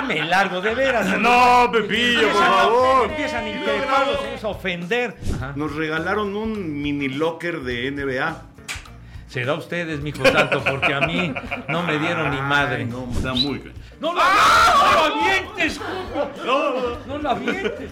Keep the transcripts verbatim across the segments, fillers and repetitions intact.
me largo, de veras. No, Pepillo, por favor. Empiezan increpados a ofender. Ajá. Nos regalaron un mini locker de N B A. Será ustedes, mijo santo, porque a mí no me dieron ni madre. Ay, no, está muy bien. ¡No lo ¡Ah! no avientes! No, no, no lo avientes.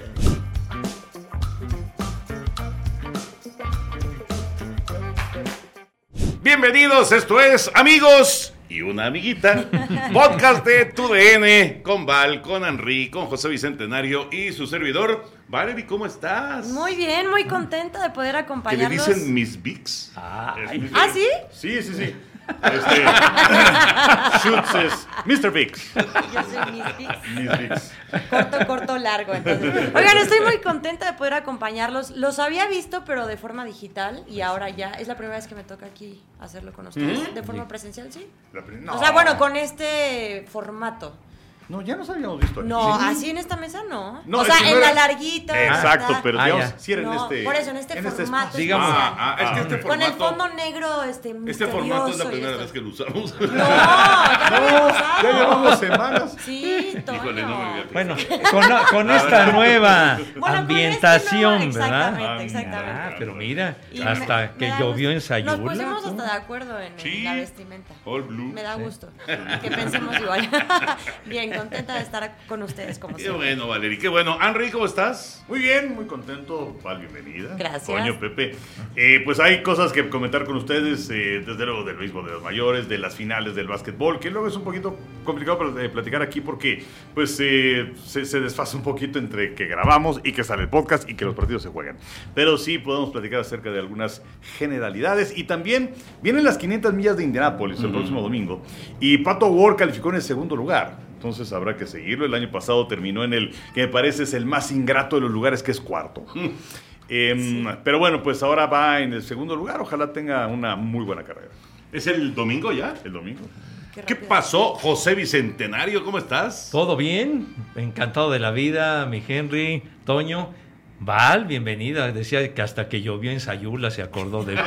Bienvenidos, esto es Amigos y una amiguita, podcast de Tu D N, con Val, con Henry, con José Bicentenario y su servidor. Valerie, ¿cómo estás? Muy bien, muy contenta de poder ¿Que acompañarlos. le dicen Miss Vix? Ay, ¿Ah, sí? Sí, sí, sí. Este, Schutz es mister Vix. Yo soy Miss Vix. Miss Vix. Corto, corto, largo. Entonces. Oigan, estoy muy contenta de poder acompañarlos. Los había visto, pero de forma digital. Y ahora ya es la primera vez que me toca aquí hacerlo con ustedes. ¿Mm? ¿De forma presencial, sí? La prim- no. O sea, bueno, con este formato. No, ya nos habíamos visto aquí. No, ¿Sí? así en esta mesa no. No, o es sea, que no en era- la larguita. Exacto, ¿verdad? pero Ah, digamos, ya. si era en No, este. por eso, en este formato espacio. Digamos- especial. Ah, ah, es que este formato. Con el fondo negro, este, Este misterioso formato es la y primera esto. vez que lo usamos. No, ya lo había usado. Ya llevamos semanas. Sí, Toño. Híjole, no me había fijado. Bueno, con, con esta nueva Bueno, con ambientación, este no, ¿verdad? exactamente, exactamente. Ah, pero mira, Y hasta me- que me da llovió en gusto. Sayula. Nos pusimos hasta de acuerdo en, en Sí. la vestimenta. All blue. Me da gusto que pensemos igual. Bien, contenta de estar con ustedes como Qué siempre. bueno, Valerie, qué bueno. Henry, ¿cómo estás? Muy bien, muy contento. Val, bienvenida. Gracias. Coño, Pepe. Eh, pues hay cosas que comentar con ustedes, eh, desde luego del béisbol de los mayores, de las finales del básquetbol, que luego es un poquito complicado para, eh, platicar aquí porque pues eh, se, se desfasa un poquito entre que grabamos y que sale el podcast y que los partidos se juegan. Pero sí podemos platicar acerca de algunas generalidades y también vienen las quinientas millas de Indianápolis el Uh-huh. próximo domingo y Pato Ward calificó en el segundo lugar. Entonces habrá que seguirlo. El año pasado terminó en el que me parece es el más ingrato de los lugares, que es cuarto. Eh, Sí. Pero bueno, pues ahora va en el segundo lugar. Ojalá tenga una muy buena carrera. ¿Es el domingo ya? El domingo. Qué ¿Qué rápido. pasó, José Bicentenario? ¿Cómo estás? ¿Todo bien? Encantado de la vida, mi Henry, Toño. Val, bienvenida. Decía que hasta que llovió en Sayula se acordó de mí.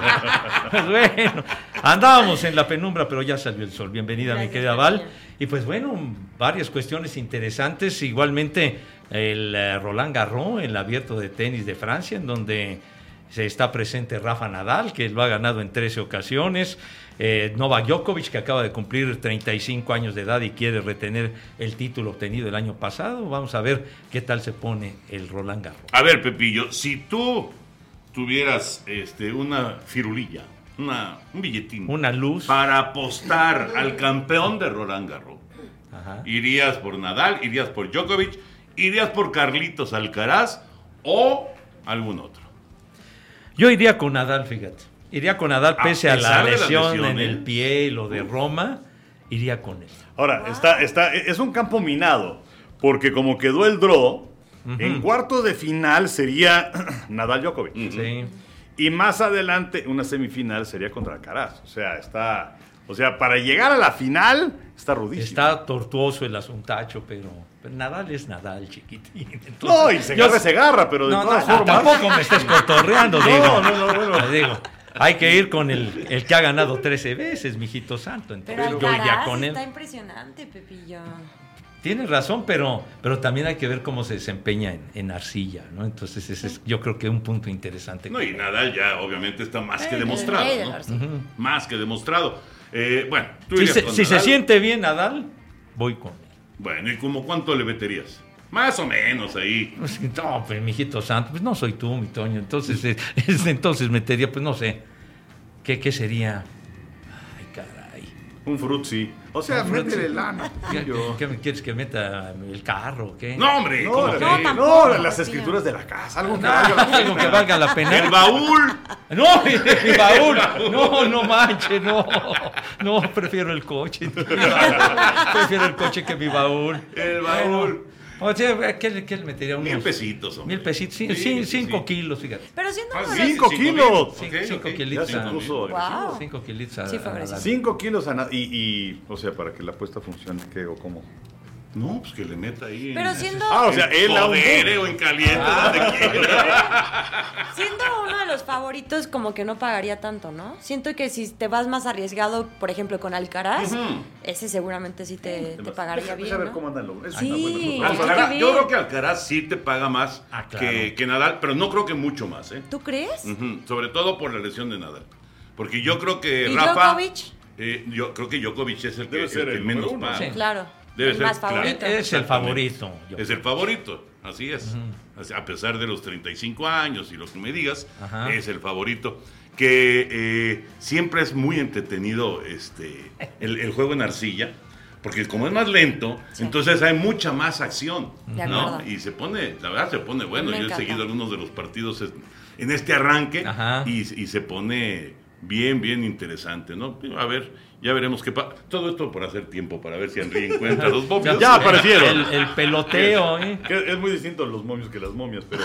Pues bueno, andábamos en la penumbra, pero ya salió el sol. Bienvenida, Gracias, mi querida Val. Toño. Y pues bueno, varias cuestiones interesantes. Igualmente, el eh, Roland Garros, el abierto de tenis de Francia, en donde se está presente Rafa Nadal, que lo ha ganado en trece ocasiones. Eh, Novak Djokovic, que acaba de cumplir treinta y cinco años de edad y quiere retener el título obtenido el año pasado. Vamos a ver qué tal se pone el Roland Garros. A ver, Pepillo, si tú tuvieras este, una firulilla, una, un billetín, Una luz. para apostar al campeón de Roland Garros, Ajá. ¿irías por Nadal, irías por Djokovic, irías por Carlitos Alcaraz o algún otro? Yo iría con Nadal, fíjate. Iría con Nadal A pese a la pesar de la lesión lesión, en ¿eh? el pie y lo de Roma. Iría con él. Ahora, está, está, es un campo minado. Porque como quedó el draw, en cuartos de final sería Nadal Djokovic. Ujú. Sí. Y más adelante, una semifinal sería contra Alcaraz. O sea, está. O sea, para llegar a la final, está rudísimo. Está tortuoso el asuntacho, pero, pero Nadal es Nadal, chiquitín. Entonces, No, y se yo- agarra, se agarra, pero de No, todas no, formas. tampoco me estés cotorreando, digo. No, no, no, bueno. Te digo, hay que ir con el, el que ha ganado trece veces, mijito santo. Pero Entonces yo iría Alcaraz con él. está impresionante, Pepillo. Tienes razón, pero, pero también hay que ver cómo se desempeña en, en arcilla, ¿no? Entonces ese es, yo creo que un punto interesante. No, y Nadal ya obviamente está más que El demostrado, rey del ¿no? arcilla. Ujú. Más que demostrado. Eh, bueno, tú Si, irías se, con si se Nadal. siente bien Nadal, voy con él. Bueno, ¿y como cuánto le meterías? Más o menos ahí. Pues, no, pues mijito santo, pues no soy tú, mi Toño. Entonces, eh, es- entonces metería, pues no sé, ¿qué, qué sería? Ay, caray. Un frutzi. O sea, Un frutzi. métele lana. ¿Qué, Yo. qué me quieres que meta el carro? ¿Qué? No, hombre, No, ¿cómo la- que? No, no, tampoco, las Pepillo. escrituras de la casa, algo que No, valga la algo que pena. valga la pena. El baúl. No, mi, mi baúl. No, no manches, no. No, prefiero el coche. Prefiero el coche que mi baúl. El baúl. O sea, ¿qué, le- qué le metería? Unos Mil pesitos, hombre. Mil pesitos, sí, Sí, sí, sí, cinco sí. kilos, fíjate. Pero siendo Ah, una sí, de- Cinco cinco kilos. mil. Cinco, Ok, cinco ok. kilitos. Ya se a- puso Wow. Cinco kilitos a, Sí, fue a agresivo. Nadal. Cinco kilos a na- y, y, o sea, para que la apuesta funcione, ¿qué o cómo? No, pues que le meta ahí. Pero en, siendo, Ah, o sea, él a un poder o en caliente, Ah. donde quiera. siendo uno de los favoritos, como que no pagaría tanto, ¿no? Siento que si te vas más arriesgado, por ejemplo, con Alcaraz, Ujú. ese seguramente sí te, te pagaría Deja- bien, deja ver ¿no? cómo andan los. es Sí. una buena Hay propuesta. que Alcaraz, ver. yo creo que Alcaraz sí te paga más Ah, claro. que, que Nadal, pero no creo que mucho más, ¿eh? ¿Tú crees? Ujú, sobre todo por la lesión de Nadal. Porque yo creo que ¿Y Rafa... Djokovic? eh, yo creo que Djokovic es el que, Debe el ser que el menos número uno, paga. sí. Claro. Debe el ser, más claro. favorito. Es el Exactamente. favorito. yo Es el favorito, así es. Así, a pesar de los treinta y cinco años y lo que me digas, Ajá. es el favorito. Que eh, siempre es muy entretenido este, el, el juego en arcilla, porque como es más lento, Sí. entonces hay mucha más acción, De ¿no? acuerdo. Y se pone, la verdad se pone bueno. Me Yo he encanta. seguido algunos de los partidos en- en este arranque Ajá. y, y se pone bien, bien interesante, ¿no? A ver, ya veremos qué pasa. Todo esto por hacer tiempo, para ver si Henry encuentra los momios. Ya aparecieron. El, el peloteo, ¿eh? Que es muy distinto los momios que las momias, pero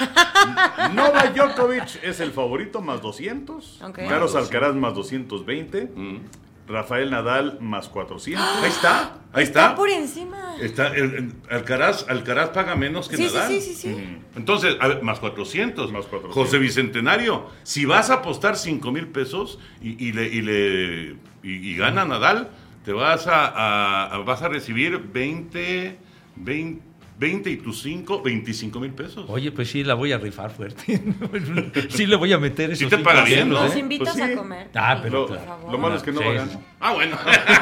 Novak Djokovic es el favorito más doscientos, Ok. Carlos Alcaraz más doscientos veinte, Mm. Rafael Nadal más cuatrocientos. Ahí está, ahí Está está. por encima. Está el- el- Alcaraz, Alcaraz paga menos que Sí, sí, Nadal. sí, sí, sí. Mm. Entonces, a ver, más cuatrocientos. Más cuatrocientos. José Bicentenario, si vas a apostar cinco mil pesos y, y le, y, le- y- y gana Nadal, te vas a, a- a- vas a recibir veinte, veinte, veinte y tus cinco, veinticinco mil pesos. Oye, pues sí, la voy a rifar fuerte. Sí le voy a meter esos Sí te cinco paga bien, ceros, ¿no? Nos ¿eh? invitas Pues sí. a comer. Ah, pero Lo, por claro. favor. lo malo es que no Sí, va a sí. ganar. Ah, bueno.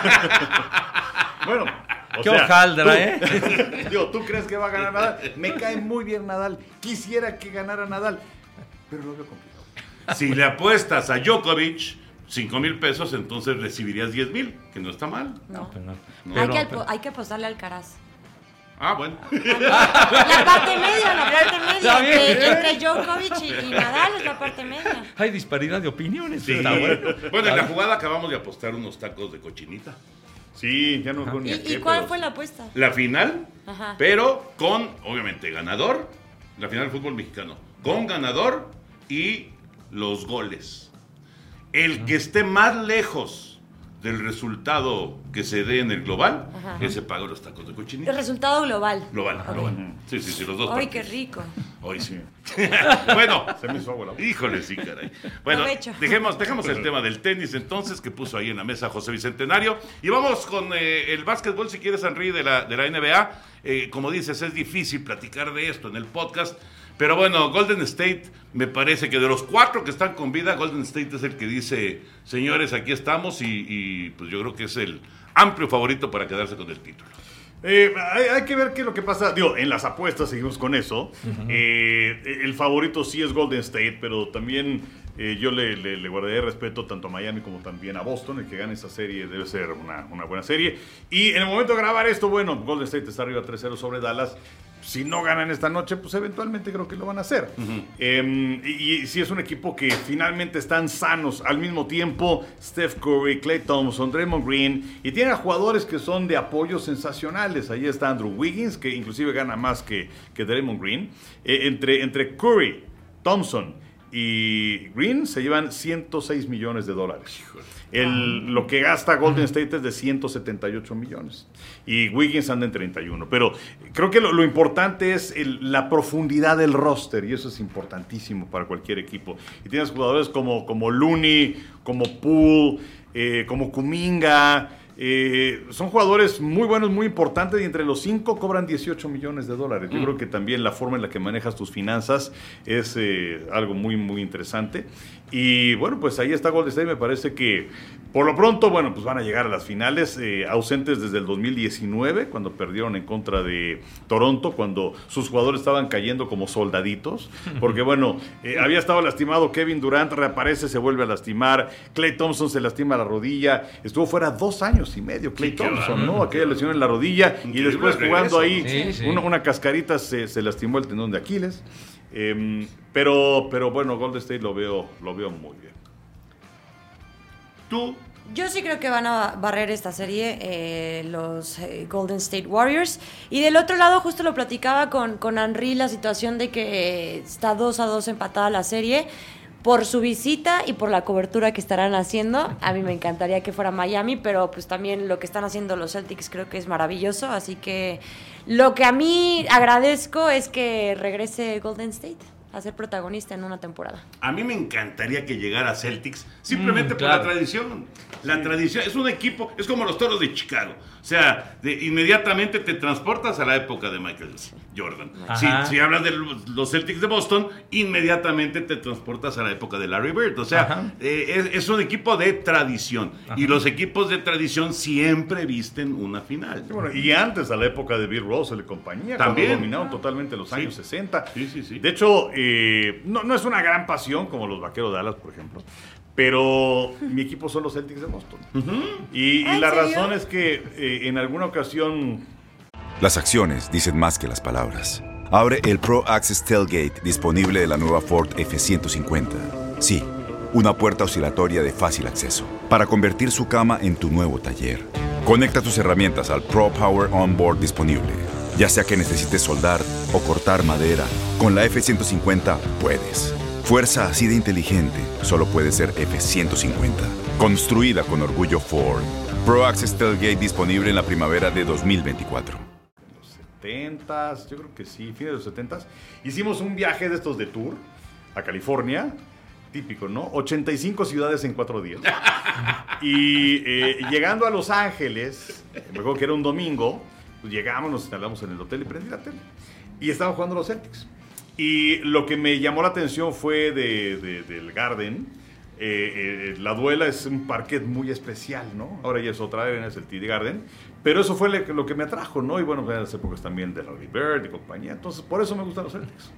Bueno, o Qué sea, hojaldra, tú- ¿eh? Digo, ¿tú crees que va a ganar Nadal? Me cae muy bien Nadal. Quisiera que ganara Nadal, pero lo veo complicado. Si le apuestas a Djokovic cinco mil pesos, entonces recibirías diez mil, que no está mal. No. Pero no. hay, Pero- que, alpo- hay que apostarle al Alcaraz. Ah, bueno. La parte media, la parte Está media. bien. Entre, entre Djokovic y, y Nadal es la parte media. Hay disparidad de opiniones. Sí. Está bueno. Bueno, en la jugada acabamos de apostar unos tacos de cochinita. Sí, ya no con ¿Y, y cuál fue la apuesta? La final, Ajá. pero con, obviamente, ganador, la final del fútbol mexicano, con ganador y los goles. El que esté más lejos del resultado que se dé en el global, Ajá. ese paga los tacos de cochinita. El resultado global. Global, Ok. global. Sí, sí, sí, los dos. Ay, qué partidos. rico. Hoy sí. Bueno, Se me hizo agua la boca. híjole, sí, caray. Bueno, Provecho. dejemos, dejemos el tema del tenis entonces, que puso ahí en la mesa José Bicentenario. Y vamos con eh, el básquetbol, si quieres, Henry, de la, de la N B A. Eh, como dices, es difícil platicar de esto en el podcast. Pero bueno, Golden State, me parece que de los cuatro que están con vida, Golden State es el que dice, señores, aquí estamos. Y, y pues yo creo que es el amplio favorito para quedarse con el título. Eh, hay, hay que ver qué es lo que pasa. Digo, en las apuestas seguimos con eso. Eh, el favorito sí es Golden State, pero también eh, yo le, le, le guardaré respeto tanto a Miami como también a Boston. El que gane esa serie debe ser una, una buena serie. Y en el momento de grabar esto, bueno, Golden State está arriba tres cero sobre Dallas. Si no ganan esta noche, pues eventualmente creo que lo van a hacer. Eh, y, y si es un equipo que finalmente están sanos al mismo tiempo, Steph Curry, Klay Thompson, Draymond Green, y tiene a jugadores que son de apoyo sensacionales. Ahí está Andrew Wiggins, que inclusive gana más que, que Draymond Green. Eh, entre, entre Curry, Thompson y Green se llevan ciento seis millones de dólares. El, lo que gasta Golden State es de ciento setenta y ocho millones. Y Wiggins anda en treinta y uno. Pero creo que lo, lo importante es el- la profundidad del roster. Y eso es importantísimo para cualquier equipo. Y tienes jugadores como, como Looney, como Poole, eh, como Kuminga. Eh, son jugadores muy buenos, muy importantes, y entre los cinco cobran dieciocho millones de dólares. Yo Mm. creo que también la forma en la que manejas tus finanzas es eh, algo muy, muy interesante. Y bueno, pues ahí está Golden State. Me parece que por lo pronto, bueno, pues van a llegar a las finales, eh, ausentes desde el dos mil diecinueve, cuando perdieron en contra de Toronto, cuando sus jugadores estaban cayendo como soldaditos, porque bueno, eh, había estado lastimado Kevin Durant, reaparece, se vuelve a lastimar, Klay Thompson se lastima la rodilla, estuvo fuera dos años y medio Klay Sí, qué Thompson, bárbaro. ¿no? Aquella lesión en la rodilla, y Increíble después regreso, jugando ¿no? ahí, Sí, sí. Una, una cascarita se, se lastimó el tendón de Aquiles. Eh, pero, pero bueno, Golden State lo veo, lo veo muy bien. Tú, Yo sí creo que van a barrer esta serie eh, los eh, Golden State Warriors. Y del otro lado, justo lo platicaba con, con Henry, la situación de que está dos a dos empatada la serie. por su visita y por la cobertura que estarán haciendo. A mí me encantaría que fuera Miami, pero pues también lo que están haciendo los Celtics creo que es maravilloso, así que lo que a mí agradezco es que regrese Golden State a ser protagonista en una temporada. A mí me encantaría que llegara Celtics simplemente Mm, por claro. la tradición. La sí. tradición es un equipo, es como los Toros de Chicago. O sea, de, inmediatamente te transportas a la época de Michael Jordan. Si, si hablas de los Celtics de Boston, inmediatamente te transportas a la época de Larry Bird. O sea, eh, es, es un equipo de tradición. Ajá. Y los equipos de tradición siempre visten una final. Sí, bueno, y antes, a la época de Bill Russell y compañía, también cuando dominaron totalmente los años sí. sesenta. Sí, sí, sí. De hecho, eh, no, no es una gran pasión como los Vaqueros de Dallas, por ejemplo. Pero mi equipo son los Celtics de Boston. Uh-huh. Y, y la serio? razón es que eh, en alguna ocasión... Las acciones dicen más que las palabras. Abre el Pro Access Tailgate disponible de la nueva Ford F ciento cincuenta. Sí, una puerta oscilatoria de fácil acceso para convertir su cama en tu nuevo taller. Conecta tus herramientas al Pro Power Onboard disponible. Ya sea que necesites soldar o cortar madera, con la F ciento cincuenta puedes. Fuerza así de inteligente solo puede ser F ciento cincuenta. Construida con orgullo Ford. Pro Access Tailgate disponible en la primavera de dos mil veinticuatro. En los setentas, yo creo que sí, fines de los setentas. Hicimos un viaje de estos de tour a California. Típico, ¿no? ochenta y cinco ciudades en cuatro días. Y eh, llegando a Los Ángeles, me acuerdo que era un domingo, pues llegamos, nos instalamos en el hotel y prendí la tele. Y estaban jugando los Celtics. Y lo que me llamó la atención fue de, de, del Garden. Eh, eh, la duela es un parquet muy especial, ¿no? Ahora ya es otra arena, es el T D Garden. Pero eso fue le, lo que me atrajo, ¿no? Y bueno, en las épocas también de Larry Bird y compañía. Entonces, por eso me gustan los Celtics.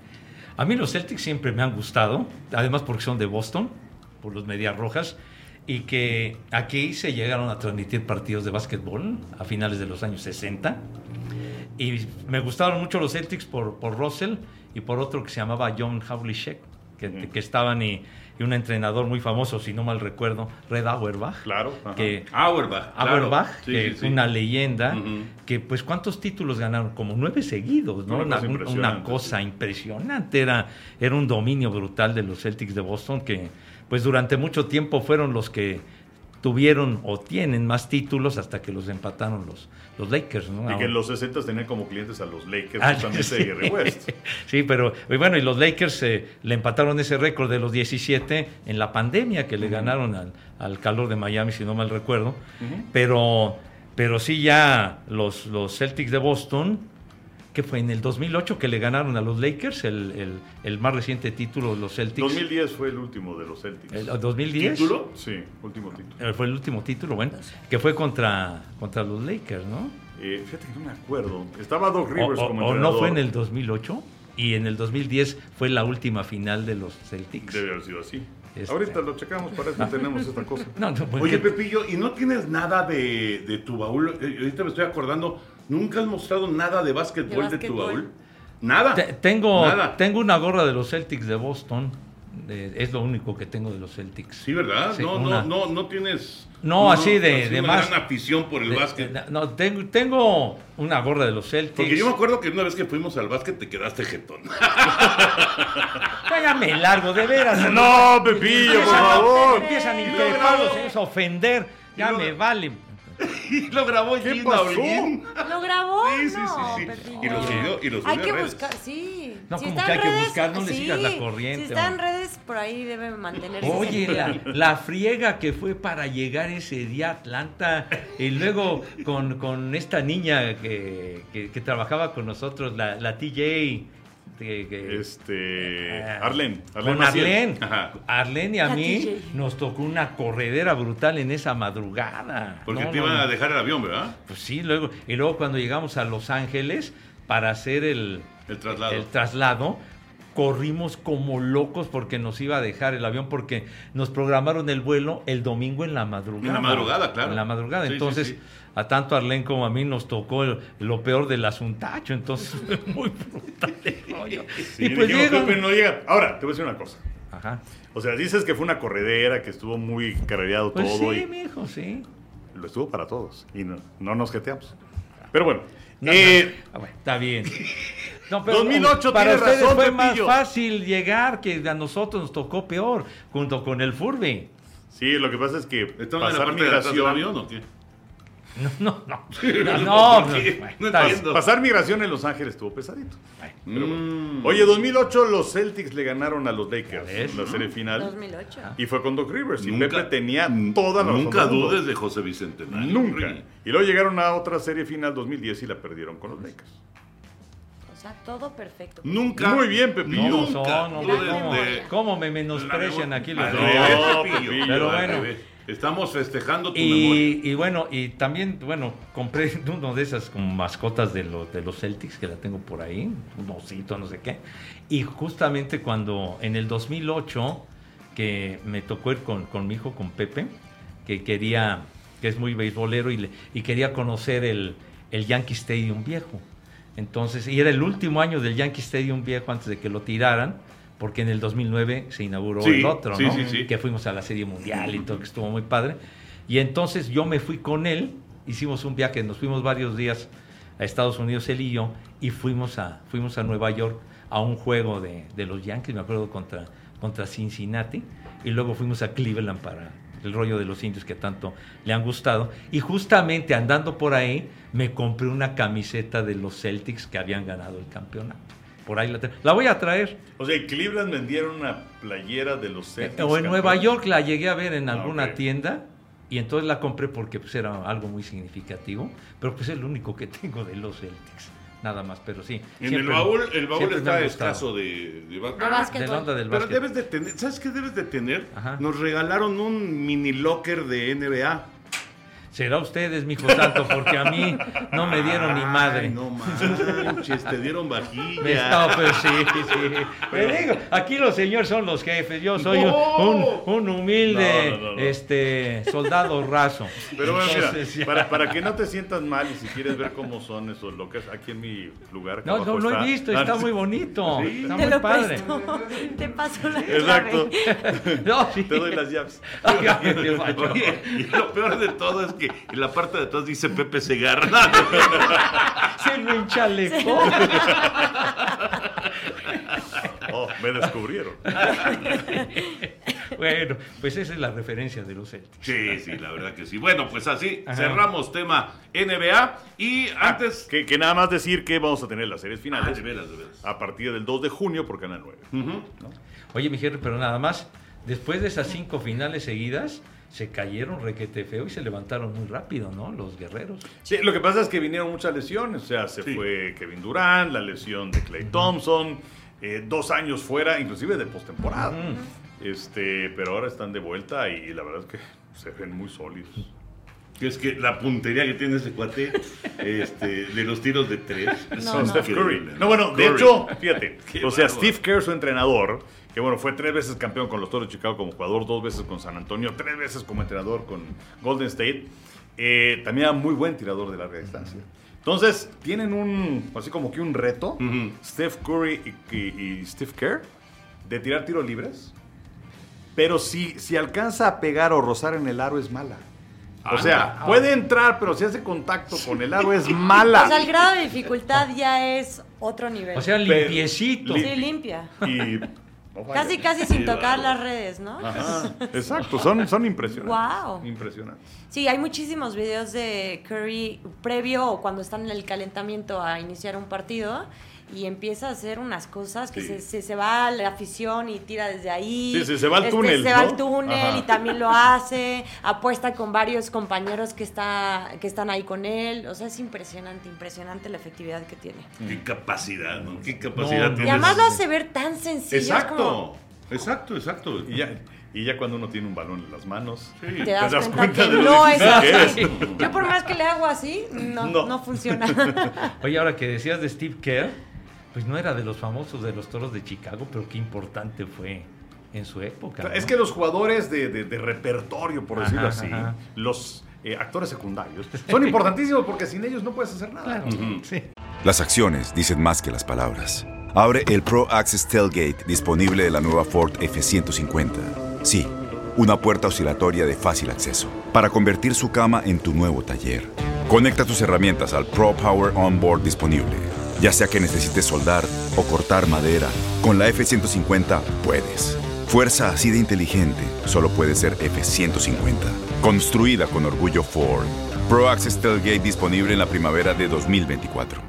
A mí los Celtics siempre me han gustado, además porque son de Boston, por los Medias Rojas, y que aquí se llegaron a transmitir partidos de básquetbol a finales de los años sesenta. Y me gustaron mucho los Celtics por, por Russell y por otro que se llamaba John Havlicek, que, mm. que estaban y, y un entrenador muy famoso, si no mal recuerdo, Red Auerbach. Claro. Que, Auerbach. Auerbach, claro. sí, que sí, es sí. una leyenda, uh-huh. que pues ¿cuántos títulos ganaron? Como nueve seguidos, ¿no? Una, una, una cosa sí. impresionante, era, era un dominio brutal de los Celtics de Boston, que pues durante mucho tiempo fueron los que tuvieron o tienen más títulos hasta que los empataron los, los Lakers, ¿no? Y que en los sesentas tenían como clientes a los Lakers, ah, justamente sí. de Jerry West. Sí, pero bueno, y los Lakers eh, le empataron ese récord de los diecisiete en la pandemia que le uh-huh. ganaron al, al calor de Miami, si no mal recuerdo. Uh-huh. Pero, pero sí ya los, los Celtics de Boston, que fue en el dos mil ocho que le ganaron a los Lakers el, el, el más reciente título de los Celtics. dos mil diez fue el último de los Celtics. ¿El dos mil diez? ¿Título? Sí, último título. Fue el último título, bueno, que fue contra, contra los Lakers, ¿no? Eh, fíjate que no me acuerdo. Estaba Doc Rivers o, como o, entrenador. ¿O no fue en el dos mil ocho? Y en el dos mil diez fue la última final de los Celtics. Debe haber sido así. Este... Ahorita lo checamos, para eso tenemos esta cosa. No, no, Oye, Pepillo, ¿y no tienes nada de, de tu baúl? Eh, ahorita me estoy acordando, ¿nunca has mostrado nada de básquetbol de, de tu baúl? Nada. Te, tengo, nada. tengo una gorra de los Celtics de Boston. De, es lo único que tengo de los Celtics. Sí, ¿verdad? Sí, no, una... no, no, no tienes... No, no así de, así de una más... gran afición por el de, básquet. De, no, tengo, tengo una gorra de los Celtics. Porque yo me acuerdo que una vez que fuimos al básquet te quedaste jetón. Cállame largo, de veras. No, Pepillo, por favor. Empiezan a increparlos, a ofender. Ya me vale. Y lo grabó Gina Holguín. ¿Lo grabó? Sí, sí, no, sí, sí. Pepillo. Y lo subió, y lo subió Hay que a redes. buscar, sí. No, si como está que hay en que redes, buscar, no le sí. sigas la corriente. Si está en hombre. redes, por ahí debe mantenerse. Oye, la, la friega que fue para llegar ese día a Atlanta y luego con, con esta niña que, que, que trabajaba con nosotros, la, la T J. Que, que, este uh, Arlene, Arlene con Arlene Ajá. Arlene y a la mí T J. nos tocó una corredera brutal en esa madrugada. Porque no, te no, iban no. a dejar el avión, ¿verdad? Pues sí, luego y luego cuando llegamos a Los Ángeles para hacer el, el traslado, el traslado corrimos como locos porque nos iba a dejar el avión, porque nos programaron el vuelo el domingo en la madrugada. En la madrugada, claro. En la madrugada. Sí, entonces, sí, sí. a tanto a Arlene como a mí nos tocó el, lo peor del asuntacho. Entonces, muy brutal el rollo. Sí, y pues dijimos, llegan... Pepe no llega. Ahora, te voy a decir una cosa. Ajá. O sea, dices que fue una corredera, que estuvo muy carrereado Pues todo. sí, y mijo, sí. lo estuvo para todos. Y no, no nos jeteamos. Pero bueno. No, eh, no. Ah, bueno, está bien. No, pero dos mil ocho para tiene ustedes razón, fue más Pepillo. fácil llegar que a nosotros nos tocó peor, junto con el Furby. Sí, lo que pasa es que ¿Estaban en la pasar parte de atrás del migración, avión o qué? No, no, no. No, no, ¿Por qué? No está- entiendo. pasar migración en Los Ángeles estuvo pesadito. Pero bueno. Mm. Oye, dos mil ocho los Celtics le ganaron a los Lakers Ya ves. en la serie final. dos mil ocho. Y fue con Doc Rivers. Y Nunca- Pepe tenía toda la razón Nunca del mundo. dudes de José Bicentenario. Nunca. Henry. Y luego llegaron a otra serie final dos mil diez y la perdieron con los Lakers. O sea, todo perfecto. Nunca. Muy bien, Pepillo. ¿Cómo Nunca son? No, dudes ¿cómo, de- cómo me menosprecian aquí los Al dos? revés, No, Pepillo, Pepillo, pero al bueno. revés. Estamos festejando tu memoria. Y, y bueno, y también, bueno, compré uno de esas como mascotas de los, de los Celtics, que la tengo por ahí, un osito, no sé qué. Y justamente cuando en el dos mil ocho, que me tocó ir con, con mi hijo, con Pepe, que quería, que es muy beisbolero, y, le- y quería conocer el, el Yankee Stadium viejo. Entonces, y era el último año del Yankee Stadium viejo antes de que lo tiraran, porque en el dos mil nueve se inauguró Sí, el otro, sí, ¿no? sí, sí. Que fuimos a la Serie Mundial y todo, que estuvo muy padre. Y entonces yo me fui con él, hicimos un viaje, nos fuimos varios días a Estados Unidos, él y yo, y fuimos a, fuimos a Nueva York a un juego de, de los Yankees, me acuerdo, contra, contra Cincinnati, y luego fuimos a Cleveland para el rollo de los indios que tanto le han gustado. Y justamente andando por ahí, me compré una camiseta de los Celtics que habían ganado el campeonato. Por ahí la, tra- la voy a traer. O sea, en Cleveland vendieron una playera de los Celtics. O en Nueva campeones. York la llegué a ver en alguna Ah, ok. tienda y entonces la compré porque pues era algo muy significativo, pero pues es lo único que tengo de los Celtics, nada más, pero sí. En el siempre- baúl, el baúl siempre me está han gustado. escaso de, de básquet. De básquetbol. Del onda del Pero básquet. debes de tener, ¿sabes qué debes de tener? Ajá. Nos regalaron un mini locker de N B A. Será ustedes, mijo santo, porque a mí no me dieron ni madre. Ay, no manches, te dieron vajilla. Me está, pues sí, sí. Te digo, aquí los señores son los jefes. Yo soy No. un, un humilde No, no, no, no. este soldado raso. Pero bueno, Entonces, mira, ya. para, para que no te sientas mal y si quieres ver cómo son esos locos, aquí en mi lugar. acá No, abajo no lo está- he visto, Ah, está sí. muy bonito. Está Te muy lo padre. presto. Te paso la Exacto. llave. No, sí. Te doy las llaves. Ay, ay, qué macho. Oye, y lo peor de todo es que en la parte de atrás dice Pepe Segarra. Se lo enchalecó. Oh, me descubrieron. Bueno, pues esa es la referencia de los Celtics. Sí, sí, la verdad que sí. Bueno, pues así Ajá. cerramos tema N B A y antes... Que, que nada más decir que vamos a tener las series Ah, finales de veras, de veras. a partir del dos de junio por Canal nueve. Ujú. Oye, mi jefe, pero nada más, después de esas cinco finales seguidas, se cayeron requete feo y se levantaron muy rápido, ¿no? Los guerreros. Sí, lo que pasa es que vinieron muchas lesiones. O sea, se Sí. fue Kevin Durant, la lesión de Klay Thompson, eh, dos años fuera, inclusive de postemporada. Este, pero ahora están de vuelta y la verdad es que se ven muy sólidos. Que es que la puntería que tiene ese cuate este, de los tiros de tres. es No, no. Steph Curry. increíble, No, bueno, de Curry. hecho, fíjate, Qué o sea, bárbaro. Steve Kerr, su entrenador, que bueno, fue tres veces campeón con los Toros de Chicago como jugador, dos veces con San Antonio, tres veces como entrenador con Golden State, eh, también era muy buen tirador de larga distancia. Entonces, tienen un, así como que un reto, Ujú. Steph Curry y, y- y Steve Kerr, de tirar tiros libres, pero si, si alcanza a pegar o rozar en el aro es mala. O sea, Anda. puede entrar, pero si hace contacto con el aro es mala. O sea, el grado de dificultad ya es otro nivel. O sea, limpiecito. li- sí, limpia. Y no falla. Casi, casi sin tocar las redes, ¿no? Ajá, exacto, son, son impresionantes. Wow. Impresionantes. Sí, hay muchísimos videos de Curry previo o cuando están en el calentamiento a iniciar un partido y empieza a hacer unas cosas que Sí. se, se, se va a la afición y tira desde ahí. Sí, sí, se va al Este, túnel, Se va ¿no? al túnel Ajá. y también lo hace, apuesta con varios compañeros que, está, que están ahí con él. O sea, es impresionante, impresionante la efectividad que tiene. Qué capacidad, ¿no? Qué capacidad No, Y tienes. además lo hace ver tan sencillo. es Exacto, como, exacto, exacto. Y ya, y ya cuando uno tiene un balón en las manos, Sí. te das, das cuenta, cuenta que de lo no es difícil así. que es. Yo por más que le hago así, no, No. no. funciona. Oye, ahora que decías de Steve Kerr, pues no era de los famosos de los Toros de Chicago, pero qué importante fue en su época. ¿no? es que los jugadores de, de- de repertorio, por decirlo Ajá, así, ajá. los eh, actores secundarios, son importantísimos porque sin ellos no puedes hacer nada. Claro, sí. Las acciones dicen más que las palabras. Abre el Pro Access Tailgate disponible de la nueva Ford F ciento cincuenta. Sí, una puerta oscilatoria de fácil acceso para convertir su cama en tu nuevo taller. Conecta tus herramientas al Pro Power Onboard disponible. Ya sea que necesites soldar o cortar madera, con la F ciento cincuenta puedes. Fuerza así de inteligente solo puede ser F ciento cincuenta. Construida con orgullo Ford. Pro Access Tailgate disponible en la primavera de dos mil veinticuatro.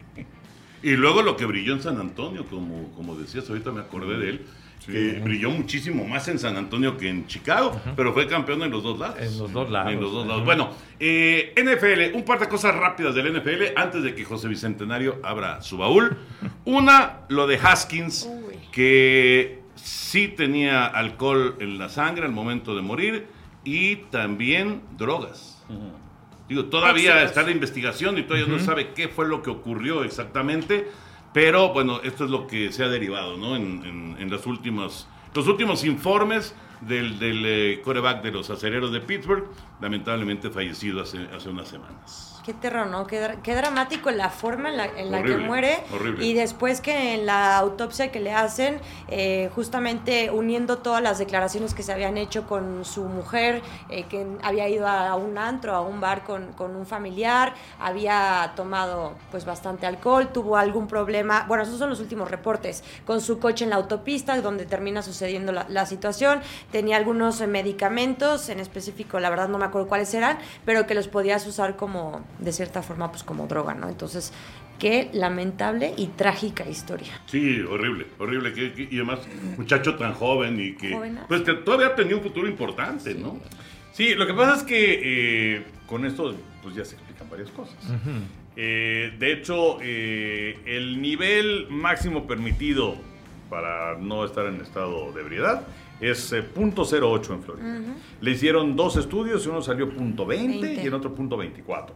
Y luego lo que brilló en San Antonio, como, como decías, ahorita me acordé de él, sí, que brilló muchísimo más en San Antonio que en Chicago, uh-huh. pero fue campeón en los dos lados. En los dos lados. En los dos lados. Uh-huh. Bueno, eh, N F L, un par de cosas rápidas del N F L antes de que José Bicentenario abra su baúl. Una, lo de Haskins, Uy. que sí tenía alcohol en la sangre al momento de morir y también drogas. Uh-huh. Digo, todavía está la investigación y todavía uh-huh. no sabe qué fue lo que ocurrió exactamente, pero bueno, esto es lo que se ha derivado, ¿no? En, en, en los últimos, los últimos informes del, del eh, quarterback de los Acereros de Pittsburgh, lamentablemente fallecido hace, hace unas semanas. Qué terror, ¿no? Qué, qué dramático la forma en la, en la horrible, que muere. Horrible. Y después que en la autopsia que le hacen, eh, justamente uniendo todas las declaraciones que se habían hecho con su mujer, eh, que había ido a un antro, a un bar con, con un familiar, había tomado pues bastante alcohol, tuvo algún problema, bueno, esos son los últimos reportes, con su coche en la autopista, donde termina sucediendo la, la situación, tenía algunos medicamentos, en específico, la verdad no me acuerdo cuáles eran, pero que los podías usar como... de cierta forma, pues como droga, ¿no? Entonces, qué lamentable y trágica historia. Sí, horrible, horrible. Que, que, y además, muchacho tan joven y que, ¿Jovenas? pues que todavía tenía un futuro importante, Sí. ¿no? Sí, lo que pasa es que eh, con esto, pues ya se explican varias cosas. Uh-huh. Eh, de hecho, eh, el nivel máximo permitido para no estar en estado de ebriedad es eh, punto cero ocho en Florida. Uh-huh. Le hicieron dos estudios y uno salió punto veinte y el otro punto veinticuatro.